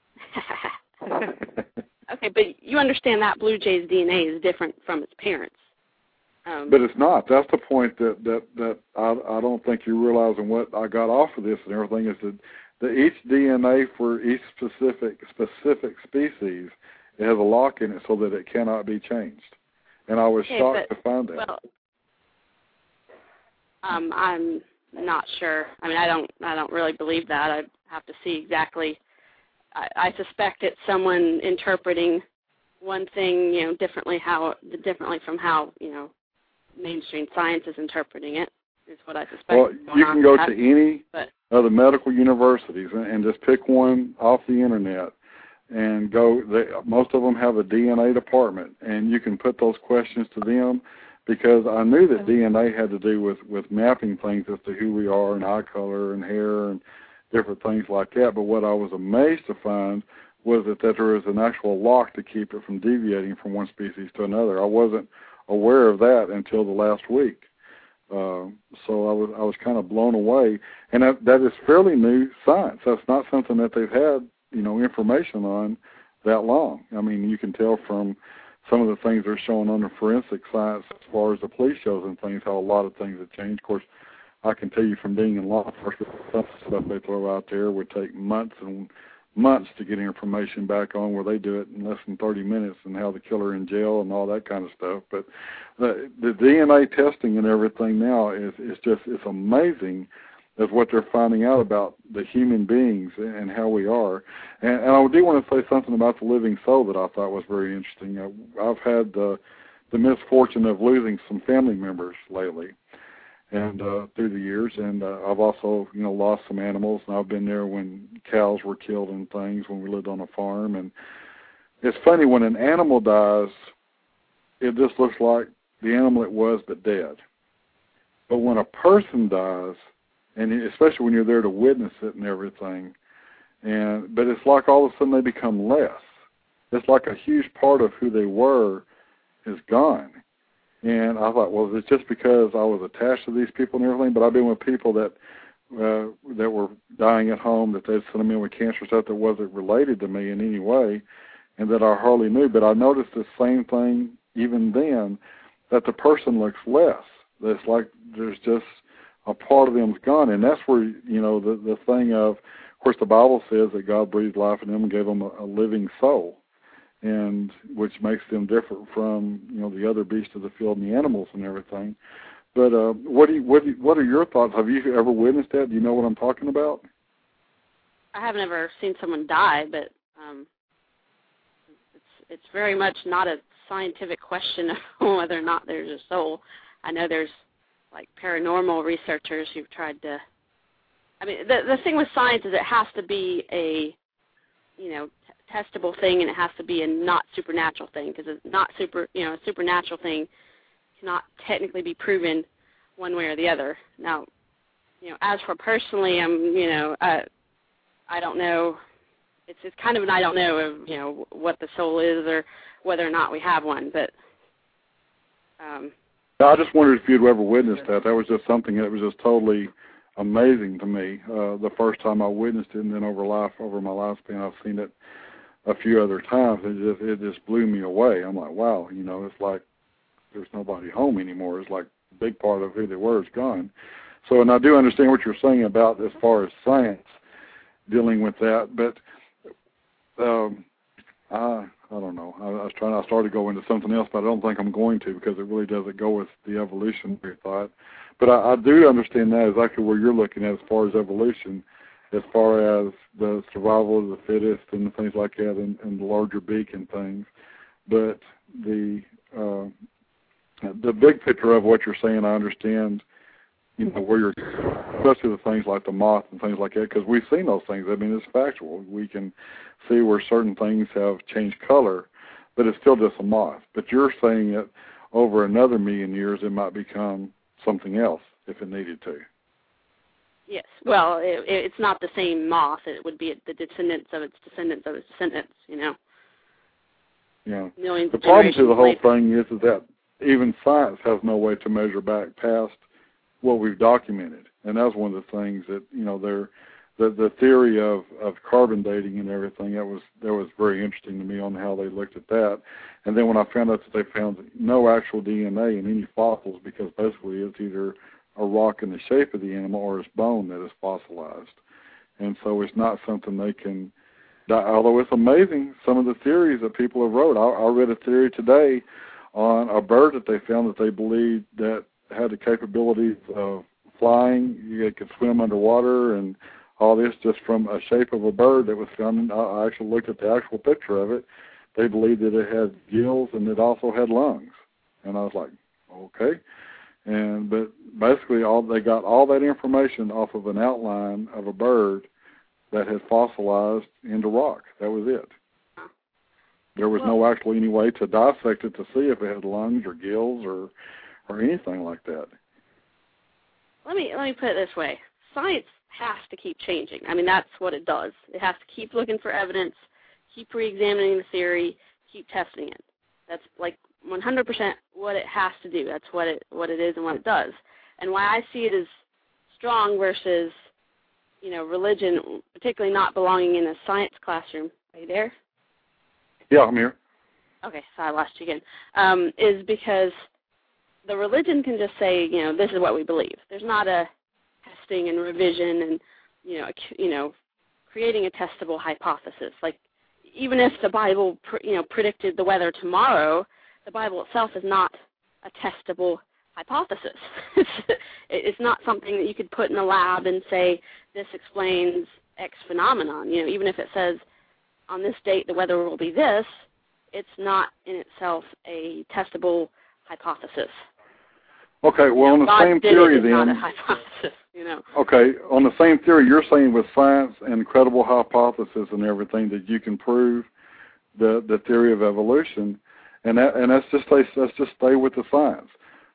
But okay, but you understand that Blue Jay's D N A is different from its parents. Um, but it's not. That's the point that, that, that I, I don't think you're realizing what I got off of this and everything is that, that each D N A for each specific specific species, it has a lock in it so that it cannot be changed. And I was okay, shocked but, to find that. Well, um, I'm not sure. I mean, I don't I don't really believe that. I have to see exactly. I, I suspect it's someone interpreting one thing, you know, differently how differently from how, you know, mainstream science is interpreting it, is what I suspect. Well, you can go that, to any but, of the medical universities and, and just pick one off the internet and go. They, most of them have a D N A department, and you can put those questions to them, because I knew that D N A had to do with, with mapping things as to who we are and eye color and hair and different things like that. But what I was amazed to find was that, that there was an actual lock to keep it from deviating from one species to another. I wasn't aware of that until the last week. Uh, so I was I was kind of blown away. And that, that is fairly new science. That's not something that they've had, you know, information on that long. I mean, you can tell from some of the things they're showing under forensic science as far as the police shows and things, how a lot of things have changed. Of course, I can tell you from being in law enforcement, some stuff they throw out there would take months and months to get information back on, where they do it in less than thirty minutes, and how the killer in jail and all that kind of stuff. But the, the D N A testing and everything now is, is just, it's amazing as what they're finding out about the human beings and how we are. And, and I do want to say something about the living soul that I thought was very interesting. I, I've had the, the misfortune of losing some family members lately, and uh, through the years, and uh, I've also, you know, lost some animals, and I've been there when cows were killed and things when we lived on a farm. And it's funny, when an animal dies, it just looks like the animal it was but dead. But when a person dies, and especially when you're there to witness it and everything, and but it's like all of a sudden they become less. It's like a huge part of who they were is gone. And I thought, well, it's just because I was attached to these people and everything, but I've been with people that uh, that were dying at home, that they'd sent them in with cancer stuff that wasn't related to me in any way, and that I hardly knew. But I noticed the same thing even then, that the person looks less. It's like there's just a part of them's gone, and that's where, you know, the the thing of, of course, the Bible says that God breathed life in them and gave them a, a living soul, and which makes them different from, you know, the other beasts of the field and the animals and everything. But uh, what do you, what do you, what are your thoughts? Have you ever witnessed that? Do you know what I'm talking about? I haven't ever seen someone die, but um, it's it's very much not a scientific question of whether or not there's a soul. I know there's like paranormal researchers who've tried to. I mean, the the thing with science is it has to be a, you know, t- testable thing, and it has to be a not supernatural thing, because it's not super, you know, a supernatural thing cannot technically be proven one way or the other. Now, you know, as for personally, I'm, you know, I, I don't know. It's it's kind of an I don't know of, you know, what the soul is or whether or not we have one, but. Um, I just wondered if you'd ever witnessed that. That was just something that was just totally amazing to me. Uh, the first time I witnessed it, and then over life, over my lifespan, I've seen it a few other times. It just it just blew me away. I'm like, wow, you know, it's like there's nobody home anymore. It's like a big part of who they were is gone. So, and I do understand what you're saying about as far as science dealing with that, but um, I. I don't know. I, I was trying. I started to go into something else, but I don't think I'm going to, because it really doesn't go with the evolutionary thought. But I, I do understand that exactly where you're looking at as far as evolution, as far as the survival of the fittest and things like that, and, and the larger beak and things. But the uh, the big picture of what you're saying, I understand. You know, where you're, especially the things like the moth and things like that, because we've seen those things. I mean, it's factual. We can see where certain things have changed color, but it's still just a moth. But you're saying that over another million years, it might become something else if it needed to. Yes. Well, it, it's not the same moth. It would be the descendants of its descendants of its descendants, you know. Yeah. millions the of problem to the whole later. thing is, is that even science has no way to measure back past what we've documented, and that's one of the things that you know they're the the theory of, of carbon dating and everything. That was that was very interesting to me on how they looked at that. And then when I found out that they found no actual D N A in any fossils, because basically it's either a rock in the shape of the animal or it's bone that is fossilized, and so it's not something they can. Although it's amazing some of the theories that people have wrote. I, I read a theory today on a bird that they found that they believed that had the capabilities of flying. You could swim underwater and all this just from a shape of a bird that was found. I actually looked at the actual picture of it. They believed that it had gills and it also had lungs. And I was like, okay. And but basically all they got all that information off of an outline of a bird that had fossilized into rock. That was it. There was no actually any way to dissect it to see if it had lungs or gills or or anything like that. Let me let me put it this way: science has to keep changing. I mean, that's what it does. It has to keep looking for evidence, keep re-examining the theory, keep testing it. That's like one hundred percent what it has to do. That's what it what it is and what it does. And why I see it as strong versus, you know, religion, particularly not belonging in a science classroom. Are you there? Yeah, I'm here. Okay, so I lost you again. Um, is because the religion can just say, you know, this is what we believe. There's not a testing and revision and, you know, you know, creating a testable hypothesis. Like, even if the Bible, you know, predicted the weather tomorrow, the Bible itself is not a testable hypothesis. It's not something that you could put in a lab and say, this explains X phenomenon. You know, even if it says, on this date the weather will be this, it's not in itself a testable hypothesis. Okay, well, you know, on the God same did theory it is then. Not a hypothesis, you know. Okay, on the same theory, you're saying with science and credible hypothesis and everything that you can prove the the theory of evolution, and that and that's just let's just stay with the science.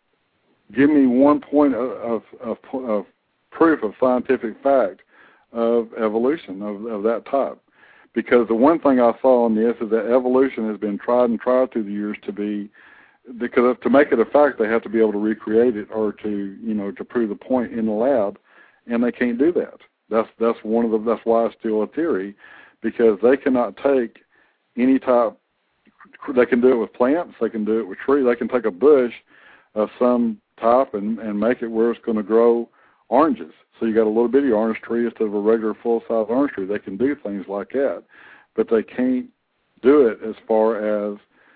Give me one point of of, of, of proof of scientific fact of evolution of, of that type. Because the one thing I saw on this is that evolution has been tried and tried through the years to be, because to make it a fact, they have to be able to recreate it or to, you know, to prove the point in the lab, and they can't do that. That's that's one of the that's why it's still a theory, because they cannot take any type. They can do it with plants, they can do it with trees, they can take a bush of some type and and make it where it's going to grow oranges. So you got a little bitty orange tree instead of a regular full-size orange tree. They can do things like that, but they can't do it as far as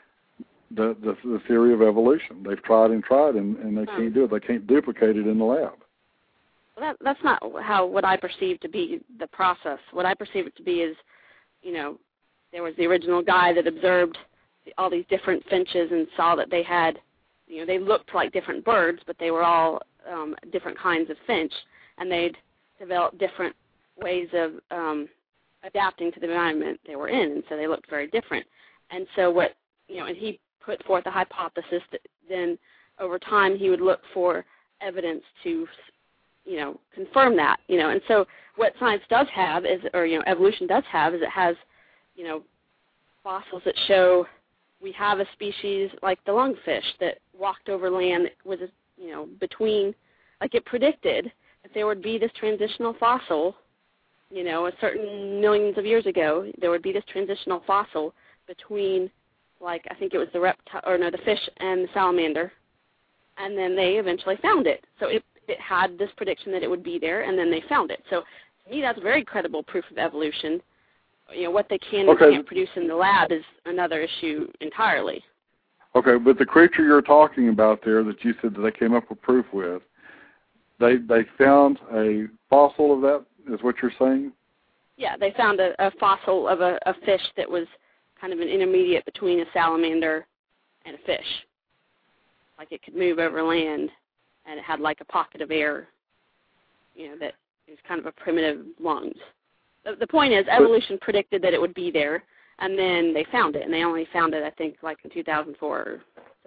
the the, the theory of evolution. They've tried and tried, and, and they can't do it. They can't duplicate it in the lab. Well, that, that's not how what I perceive to be the process. What I perceive it to be is, you know, there was the original guy that observed all these different finches and saw that they had, you know, they looked like different birds, but they were all um, different kinds of finch. And they'd developed different ways of um, adapting to the environment they were in, and so they looked very different. And so what, you know, and he put forth a hypothesis that then over time he would look for evidence to, you know, confirm that, you know. And so what science does have is, or, you know, evolution does have is it has, you know, fossils that show we have a species like the lungfish that walked over land that was, you know, between, like it predicted that there would be this transitional fossil, you know, a certain millions of years ago, there would be this transitional fossil between, like, I think it was the reptile, or no, the fish and the salamander, and then they eventually found it. So it, it had this prediction that it would be there, and then they found it. So to me, that's very credible proof of evolution. You know, what they can okay. and can't produce in the lab is another issue entirely. Okay, but the creature you're talking about there that you said that they came up with proof with, They they found a fossil of that, is what you're saying? Yeah, they found a, a fossil of a, a fish that was kind of an intermediate between a salamander and a fish. Like it could move over land, and it had like a pocket of air, you know, that is kind of a primitive lungs. The, the point is, evolution but, predicted that it would be there, and then they found it, and they only found it, I think, like in two thousand four or so.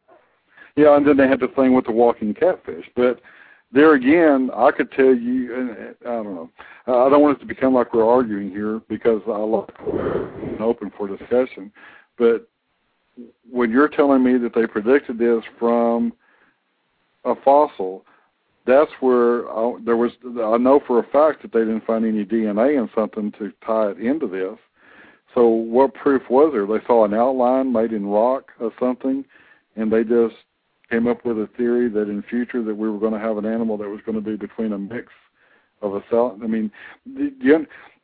Yeah, and then they had the thing with the walking catfish, but there again, I could tell you, and I don't know, I don't want it to become like we're arguing here because I like being open for discussion, but when you're telling me that they predicted this from a fossil, that's where I, there was. I know for a fact that they didn't find any D N A in something to tie it into this. So what proof was there? They saw an outline made in rock or something, and they just came up with a theory that in future that we were going to have an animal that was going to be between a mix of a cell. I mean, the, the,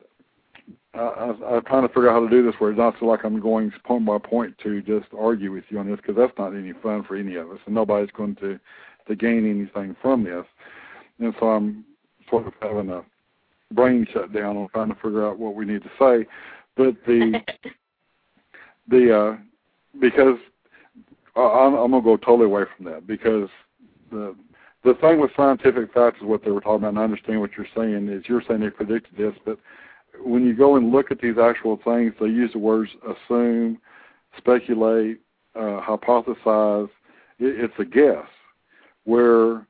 I, I'm trying to figure out how to do this where it's not so like I'm going point by point to just argue with you on this, because that's not any fun for any of us, and nobody's going to, to gain anything from this. And so I'm sort of having a brain shut down on trying to figure out what we need to say. But the the uh, because I'm, I'm going to go totally away from that, because the the thing with scientific facts is what they were talking about, and I understand what you're saying is you're saying they predicted this, but when you go and look at these actual things, they use the words assume, speculate, uh, hypothesize. It, it's a guess. Where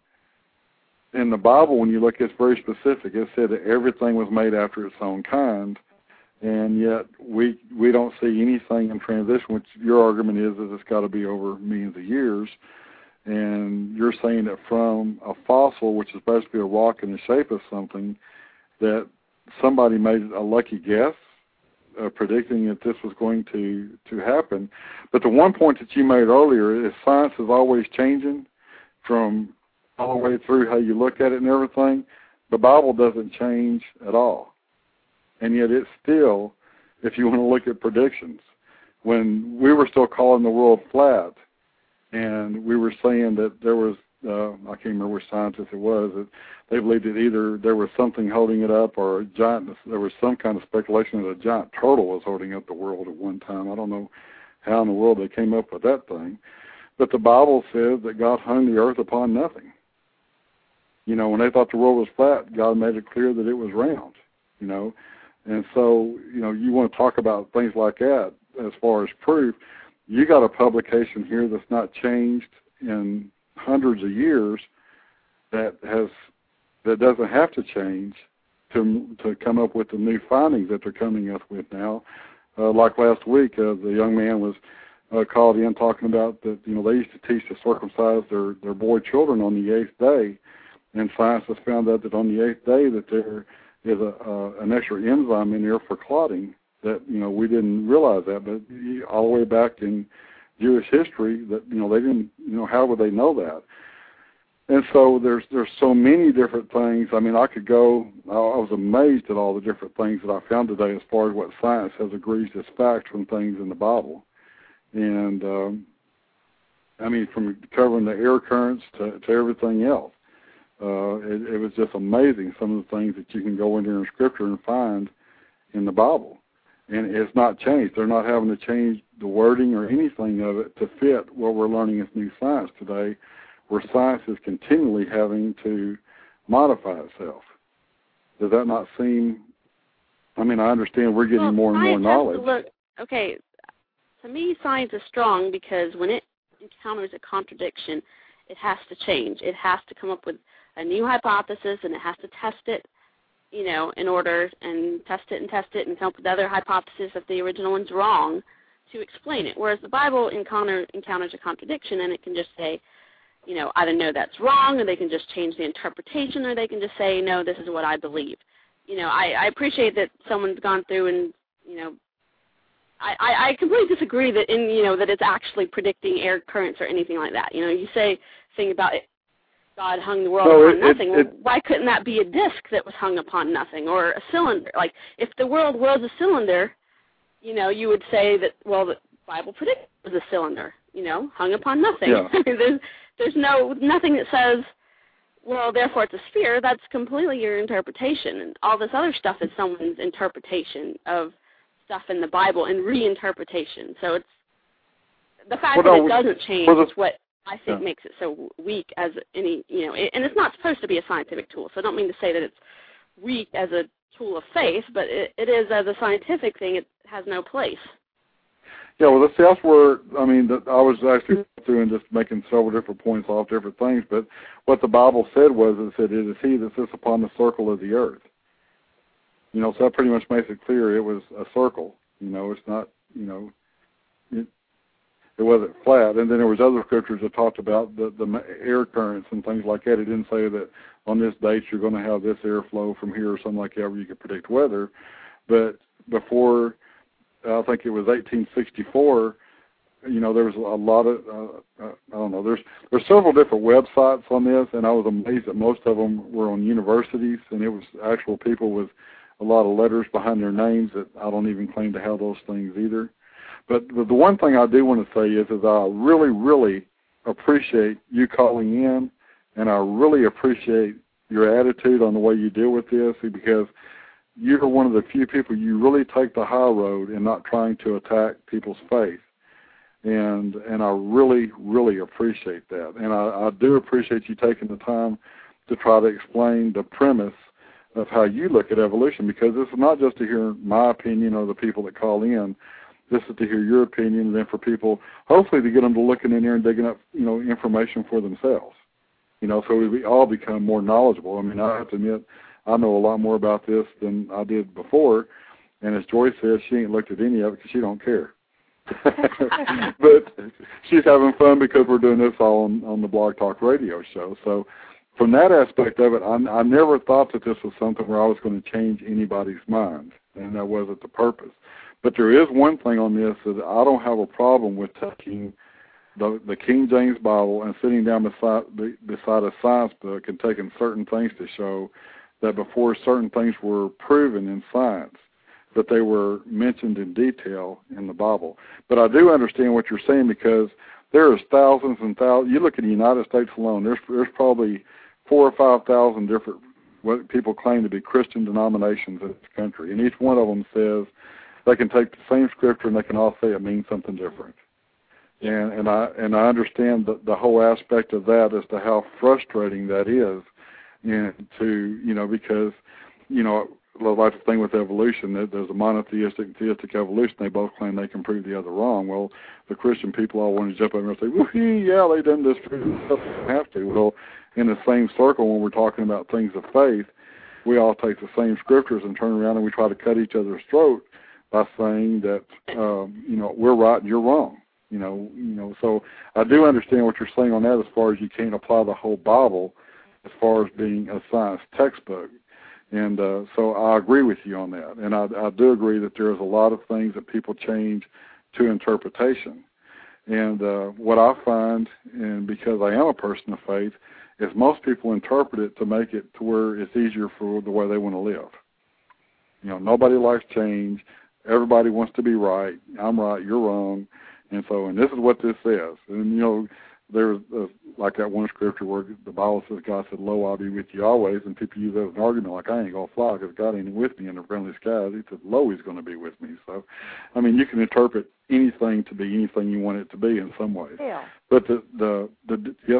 in the Bible, when you look, it's very specific. It said that everything was made after its own kind, and yet we we don't see anything in transition, which your argument is that it's got to be over millions of years. And you're saying that from a fossil, which is basically a rock in the shape of something, that somebody made a lucky guess, uh, predicting that this was going to, to happen. But the one point that you made earlier is science is always changing from all the way through how you look at it and everything. The Bible doesn't change at all. And yet it's still, if you want to look at predictions, when we were still calling the world flat, and we were saying that there was, uh, I can't remember which scientist it was, that they believed that either there was something holding it up or a giant, there was some kind of speculation that a giant turtle was holding up the world at one time. I don't know how in the world they came up with that thing. But the Bible says that God hung the earth upon nothing. You know, when they thought the world was flat, God made it clear that it was round, you know. And so, you know, you want to talk about things like that as far as proof. You got a publication here that's not changed in hundreds of years that has that doesn't have to change to to come up with the new findings that they're coming up with now. Uh, like last week, uh, the young man was uh, called in talking about that, you know, they used to teach to circumcise their, their boy children on the eighth day, and science has found out that on the eighth day that there is a, uh, an extra enzyme in there for clotting. That, you know, we didn't realize that, but all the way back in Jewish history, that, you know, they didn't, you know, how would they know that? And so there's there's so many different things. I mean, I could go, I, I was amazed at all the different things that I found today as far as what science has agreed as facts from things in the Bible. And, um, I mean, from covering the air currents to, to everything else. Uh, it, it was just amazing, some of the things that you can go in there in Scripture and find in the Bible. And it's not changed. They're not having to change the wording or anything of it to fit what we're learning as new science today, where science is continually having to modify itself. Does that not seem, I mean, I understand we're getting well, more and more knowledge. Has to look, okay, to me, science is strong because when it encounters a contradiction, it has to change. It has to come up with a new hypothesis, and it has to test it, you know, in order and test it and test it and come up with other hypotheses if the original one's wrong to explain it. Whereas the Bible encounter, encounters a contradiction, and it can just say, you know, either no, that's wrong, or they can just change the interpretation, or they can just say, no, this is what I believe. You know, I, I appreciate that someone's gone through and, you know, I, I, I completely disagree that in, you know, that it's actually predicting air currents or anything like that. You know, you say thing about it, God hung the world no, upon it, nothing. It, it, well, why couldn't that be a disc that was hung upon nothing, or a cylinder? Like, if the world was a cylinder, you know, you would say that, well, the Bible predicted it was a cylinder, you know, hung upon nothing. Yeah. there's, there's no nothing that says, well, therefore it's a sphere. That's completely your interpretation. And all this other stuff is someone's interpretation of stuff in the Bible and reinterpretation. So it's the fact well, that no, it doesn't change the, is what I think yeah. makes it so weak as any, you know, it, and it's not supposed to be a scientific tool. So I don't mean to say that it's weak as a tool of faith, but it, it is as a scientific thing. It has no place. Yeah, well, that's, that's where, I mean, that I was actually through and just making several different points off different things, but what the Bible said was, it said, it is he that sits upon the circle of the earth. You know, so that pretty much makes it clear it was a circle. You know, it's not, you know, it, it wasn't flat. And then there was other scriptures that talked about the, the air currents and things like that. It didn't say that on this date you're going to have this airflow from here or something like that where you could predict weather. But before, I think it was eighteen sixty-four, you know, there was a lot of, uh, uh, I don't know, there's there's several different websites on this, and I was amazed that most of them were on universities, and it was actual people with a lot of letters behind their names that I don't even claim to have those things either. But the one thing I do want to say is, is I really, really appreciate you calling in, and I really appreciate your attitude on the way you deal with this, because you're one of the few people, you really take the high road and not trying to attack people's faith. And and I really, really appreciate that. And I, I do appreciate you taking the time to try to explain the premise of how you look at evolution, because this is not just to hear my opinion or the people that call in. This is to hear your opinion, and then for people, hopefully to get them to looking in there and digging up, you know, information for themselves. You know, so we all become more knowledgeable. I mean, I have to admit, I know a lot more about this than I did before. And as Joyce says, she ain't looked at any of it because she don't care. But she's having fun because we're doing this all on, on the Blog Talk Radio show. So from that aspect of it, I, I never thought that this was something where I was going to change anybody's mind, and that wasn't the purpose. But there is one thing on this that I don't have a problem with taking the, the King James Bible and sitting down beside, beside a science book and taking certain things to show that before certain things were proven in science, that they were mentioned in detail in the Bible. But I do understand what you're saying, because there is thousands and thousands. You look at the United States alone, there's there's probably four or five thousand different what people claim to be Christian denominations in this country, and each one of them says they can take the same scripture and they can all say it means something different. And and I and I understand the, the whole aspect of that as to how frustrating that is, and to you know because you know. Like the thing with evolution, there's a monotheistic and theistic evolution. They both claim they can prove the other wrong. Well, the Christian people all want to jump up and say, woo-hee, yeah, they done this, they don't have to. Well, in the same circle, when we're talking about things of faith, we all take the same scriptures and turn around and we try to cut each other's throat by saying that, um, you know, we're right and you're wrong. You know, you know. So I do understand what you're saying on that, as far as you can't apply the whole Bible as far as being a science textbook. And uh, so I agree with you on that. And I, I do agree that there's a lot of things that people change to interpretation. And uh, what I find, and because I am a person of faith, is most people interpret it to make it to where it's easier for the way they want to live. You know, nobody likes change. Everybody wants to be right. I'm right, you're wrong. And so, and this is what this says. And, you know, there's uh, like that one scripture where the Bible says, God said, lo, I'll be with you always. And people use that as an argument, like, I ain't going to fly because God ain't with me in the friendly skies. He said, lo, he's going to be with me. So, I mean, you can interpret anything to be anything you want it to be in some ways. Yeah. But the, the, the, yes?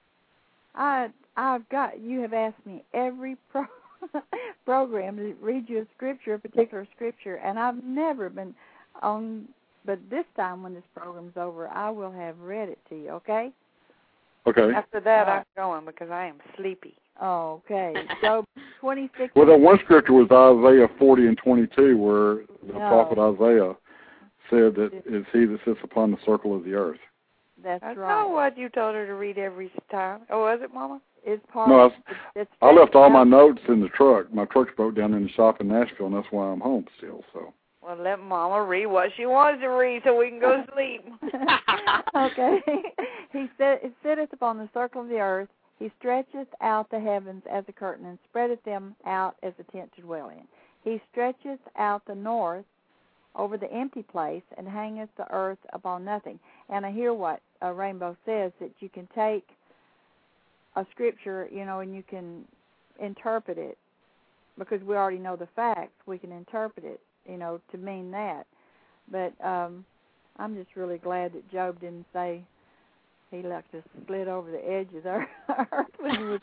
I, I've got, you have asked me every pro, program to read you a scripture, a particular scripture, and I've never been on. But this time when this program's over, I will have read it to you, okay? Okay. After that, uh, I'm going because I am sleepy. Oh, okay. Job twenty-six. Well, that one scripture was Isaiah forty and twenty-two, where the No. prophet Isaiah said that it's he that sits upon the circle of the earth. That's That's right. not what you told her to read every time. Oh, was it, Mama? It's part No, of I, it's I left all my out. notes in the truck. My truck's broke down in the shop in Nashville, and that's why I'm home still. So. Well, let Mama read what she wants to read so we can go to sleep. Okay. He said, it sitteth upon the circle of the earth. He stretcheth out the heavens as a curtain and spreadeth them out as a tent to dwell in. He stretcheth out the north over the empty place and hangeth the earth upon nothing. And I hear what uh, Rainbow says, that you can take a scripture, you know, and you can interpret it because we already know the facts. We can interpret it, you know, to mean that. But um, I'm just really glad that Job didn't say he like to slid over the edge of the earth when he was.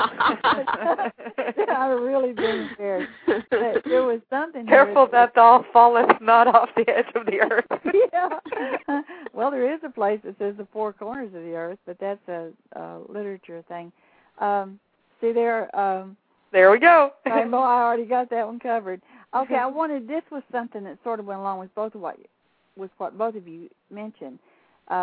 I've really been embarrassed. But there was something. Careful here that thou falleth not off the edge of the earth. Yeah. Well, there is a place that says the four corners of the earth, but that's a, a literature thing. Um, see there. Um, there we go. Rainbow, I already got that one covered. Okay, I wanted, this was something that sort of went along with both of what, with what both of you mentioned. Um,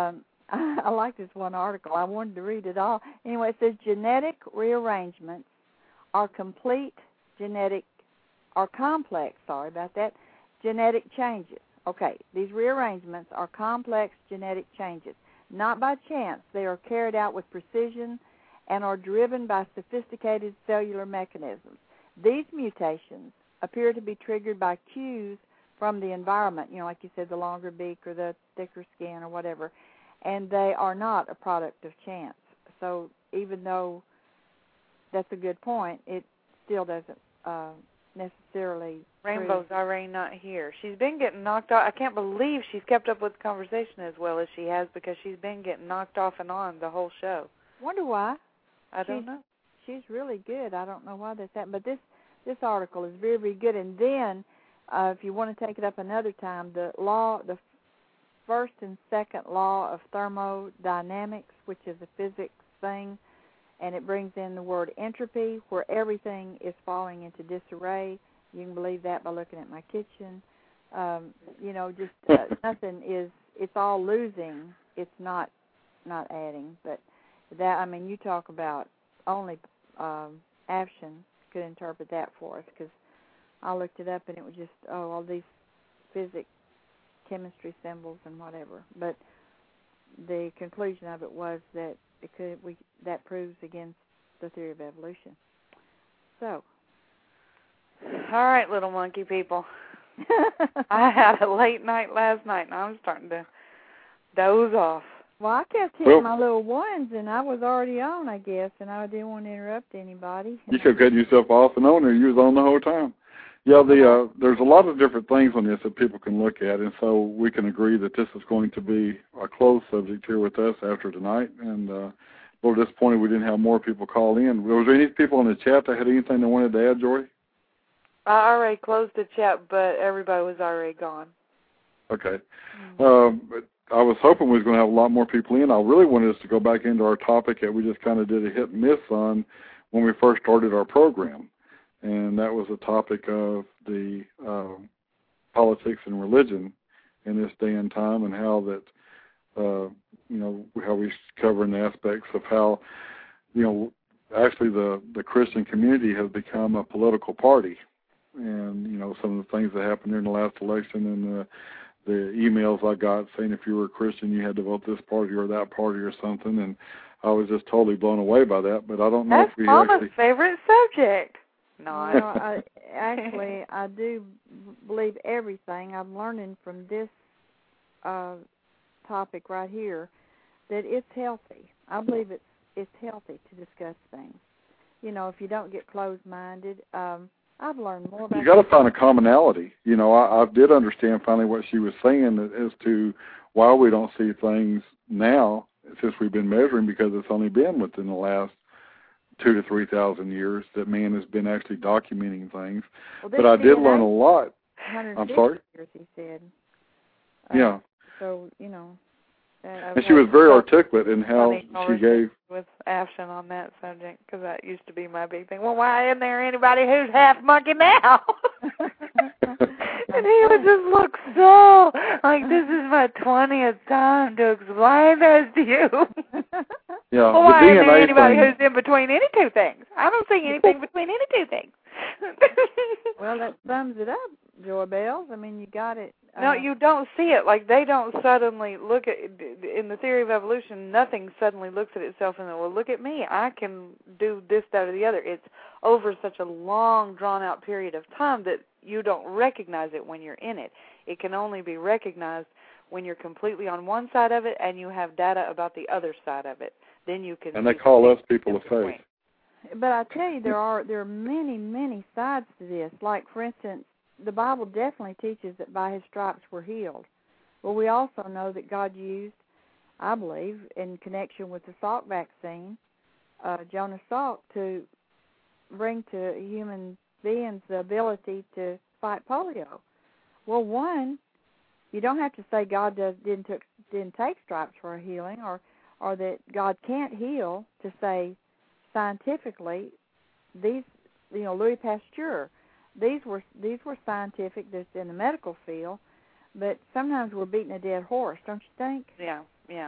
I, I like this one article. I wanted to read it all. Anyway, it says genetic rearrangements are complete genetic, or complex, sorry about that, genetic changes. Okay, these rearrangements are complex genetic changes. Not by chance. They are carried out with precision and are driven by sophisticated cellular mechanisms. These mutations appear to be triggered by cues from the environment, you know, like you said, the longer beak or the thicker skin or whatever, and they are not a product of chance. So even though that's a good point, it still doesn't uh, necessarily Rainbow's prove. already not here. She's been getting knocked off. I can't believe she's kept up with the conversation as well as she has, because she's been getting knocked off and on the whole show. Wonder why. I don't she's, know. She's really good. I don't know why that's happened. But this, this article is very, very good. And then, uh, if you want to take it up another time, the law, the first and second law of thermodynamics, which is a physics thing, and it brings in the word entropy, where everything is falling into disarray. You can believe that by looking at my kitchen. Um, you know, just uh, nothing is, it's all losing. It's not not adding. But that, I mean, you talk about only um, Afshin could interpret that for us, because I looked it up and it was just, oh, all these physics, chemistry symbols and whatever. But the conclusion of it was that it could, we, that proves against the theory of evolution. So. All right, little monkey people. I had a late night last night, and I'm starting to doze off. Well, I kept hitting well, my little ones, and I was already on, I guess, and I didn't want to interrupt anybody. You kept cutting yourself off and on there. You was on the whole time. Yeah, the uh, there's a lot of different things on this that people can look at, and so we can agree that this is going to be a closed subject here with us after tonight. And uh, a little disappointed we didn't have more people call in. Was there any people in the chat that had anything they wanted to add, Joy? I already closed the chat, but everybody was already gone. Okay. Mm-hmm. Um, but I was hoping we was going to have a lot more people in. I really wanted us to go back into our topic that we just kind of did a hit and miss on when we first started our program, and that was the topic of the um, politics and religion in this day and time, and how that, uh, you know, how we cover in the aspects of how, you know, actually the, the Christian community has become a political party. And, you know, some of the things that happened during the last election, and the, the emails I got saying if you were a Christian, you had to vote this party or that party or something. And I was just totally blown away by that. But I don't know That's if we Mama's actually... favorite subject. No, well, I, actually, I do believe everything. I'm learning from this uh, topic right here that it's healthy. I believe it's it's healthy to discuss things. You know, if you don't get closed-minded, um, I've learned more about. You got to find a commonality. You know, I, I did understand finally what she was saying as to why we don't see things now since we've been measuring, because it's only been within the last two to three thousand years that man has been actually documenting things. Well, but I did learn a lot. I'm sorry. Years, he said. Uh, yeah. So you know. And she was very articulate in how she gave. With Afshin on that subject, because that used to be my big thing. Well, why isn't there anybody who's half monkey now? And he would just look so like, this is my twentieth time to explain this to you. Yeah. Well, why isn't there anybody thing. who's in between any two things? I don't see anything between any two things. Well, that sums it up, Joy Bells. I mean, you got it. Uh, no, you don't see it. Like, they don't suddenly look at, in the theory of evolution, nothing suddenly looks at itself and, well, look at me. I can do this, that, or the other. It's over such a long, drawn-out period of time that you don't recognize it when you're in it. It can only be recognized when you're completely on one side of it and you have data about the other side of it. Then you can. And they call us people of faith. But I tell you, there are there are many, many sides to this. Like, for instance, the Bible definitely teaches that by his stripes we're healed. Well, we also know that God used, I believe, in connection with the Salk vaccine, uh, Jonas Salk, to bring to human beings the ability to fight polio. Well, one, you don't have to say God does, didn't, took, didn't take stripes for a healing, or, or that God can't heal, to say scientifically, these, you know, Louis Pasteur, These were these were scientific, just in the medical field, but sometimes we're beating a dead horse, don't you think? Yeah, yeah.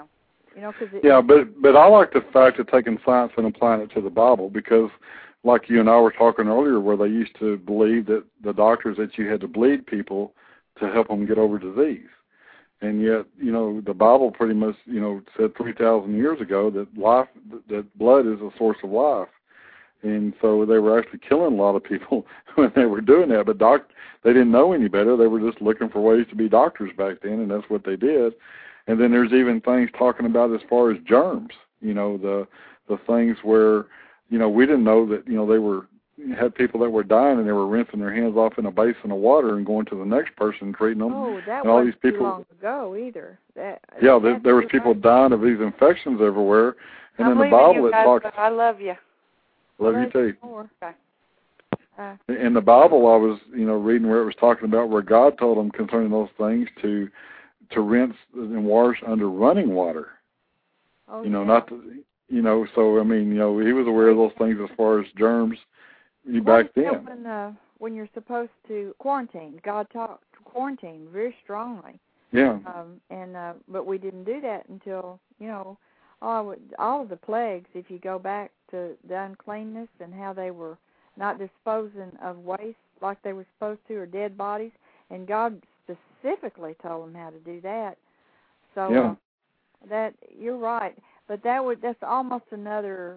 You know, cause it, yeah, but but I like the fact of taking science and applying it to the Bible, because like you and I were talking earlier, where they used to believe that the doctors that you had to bleed people to help them get over disease. And yet, you know, the Bible pretty much, you know, said three thousand years ago that life, that blood is a source of life. And so they were actually killing a lot of people when they were doing that. But doc, they didn't know any better. They were just looking for ways to be doctors back then, and that's what they did. And then there's even things talking about as far as germs, you know, the the things where, you know, we didn't know that, you know, they were, had people that were dying and they were rinsing their hands off in a basin of water and going to the next person and treating them. Oh, that and all wasn't these people, too long ago either. That, yeah, there, there was people right. dying of these infections everywhere. And I'm in the leaving Bible you it guys, talks. but I love you. Love you too. Okay. Uh, In the Bible, I was, you know, reading where it was talking about where God told them concerning those things to to rinse and wash under running water. oh, You know, yeah. not to, you know. So I mean, you know, he was aware of those things as far as germs back What is then. that when, uh, when you're supposed to quarantine, God talked quarantine very strongly. Yeah. Um, and uh, but we didn't do that until, you know, all all of the plagues. If you go back to the uncleanness and how they were not disposing of waste like they were supposed to, or dead bodies, and God specifically told them how to do that. So Yeah. uh, that you're right, but that would that's almost another.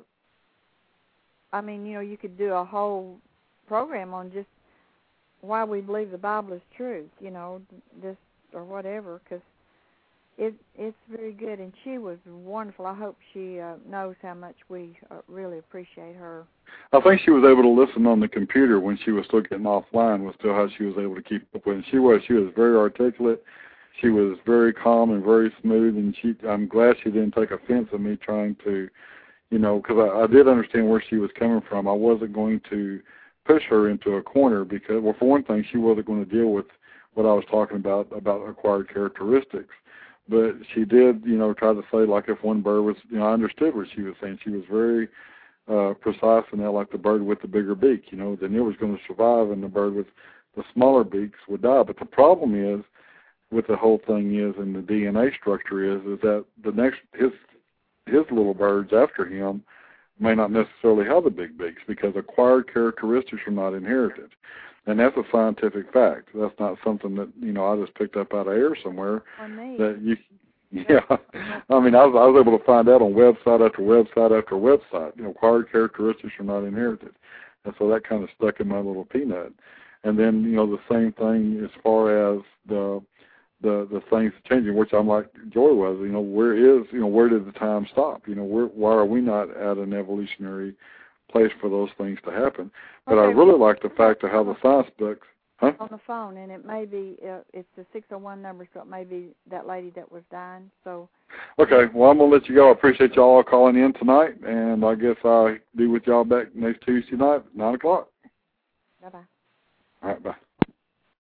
I mean, you know, you could do a whole program on just why we believe the Bible is truth, you know, just or whatever, because it it's very good, and she was wonderful. I hope she uh, knows how much we uh, really appreciate her. I think she was able to listen on the computer when she was still getting offline, was still how she was able to keep up with it. She was she was very articulate. She was very calm and very smooth, and she I'm glad she didn't take offense at me trying to, you know, because I, I did understand where she was coming from. I wasn't going to push her into a corner because, well, for one thing, she wasn't going to deal with what I was talking about, about acquired characteristics. But she did, you know, try to say, like, if one bird was, you know, I understood what she was saying. She was very uh, precise in that, like the bird with the bigger beak, you know, then it was going to survive and the bird with the smaller beaks would die. But the problem is, with the whole thing is, and the D N A structure is, is that the next, his, his little birds after him may not necessarily have the big beaks because acquired characteristics are not inherited. And that's a scientific fact. That's not something that, you know, I just picked up out of air somewhere. That you, yeah. I mean, I was, I was able to find out on website after website after website. You know, acquired characteristics are not inherited. And so that kind of stuck in my little peanut. And then, you know, the same thing as far as the the the things changing, which I'm like Joy was, you know, where is, you know, where did the time stop? You know, where, why are we not at an evolutionary place for those things to happen? But okay, I really like the fact of how the science books, huh? On the phone, and it may be, uh, it's the six oh one number, so it may be that lady that was dying. So. Okay, well, I'm going to let you go. I appreciate y'all all calling in tonight, and I guess I'll be with y'all back next Tuesday night at nine o'clock. Bye-bye. All right, bye.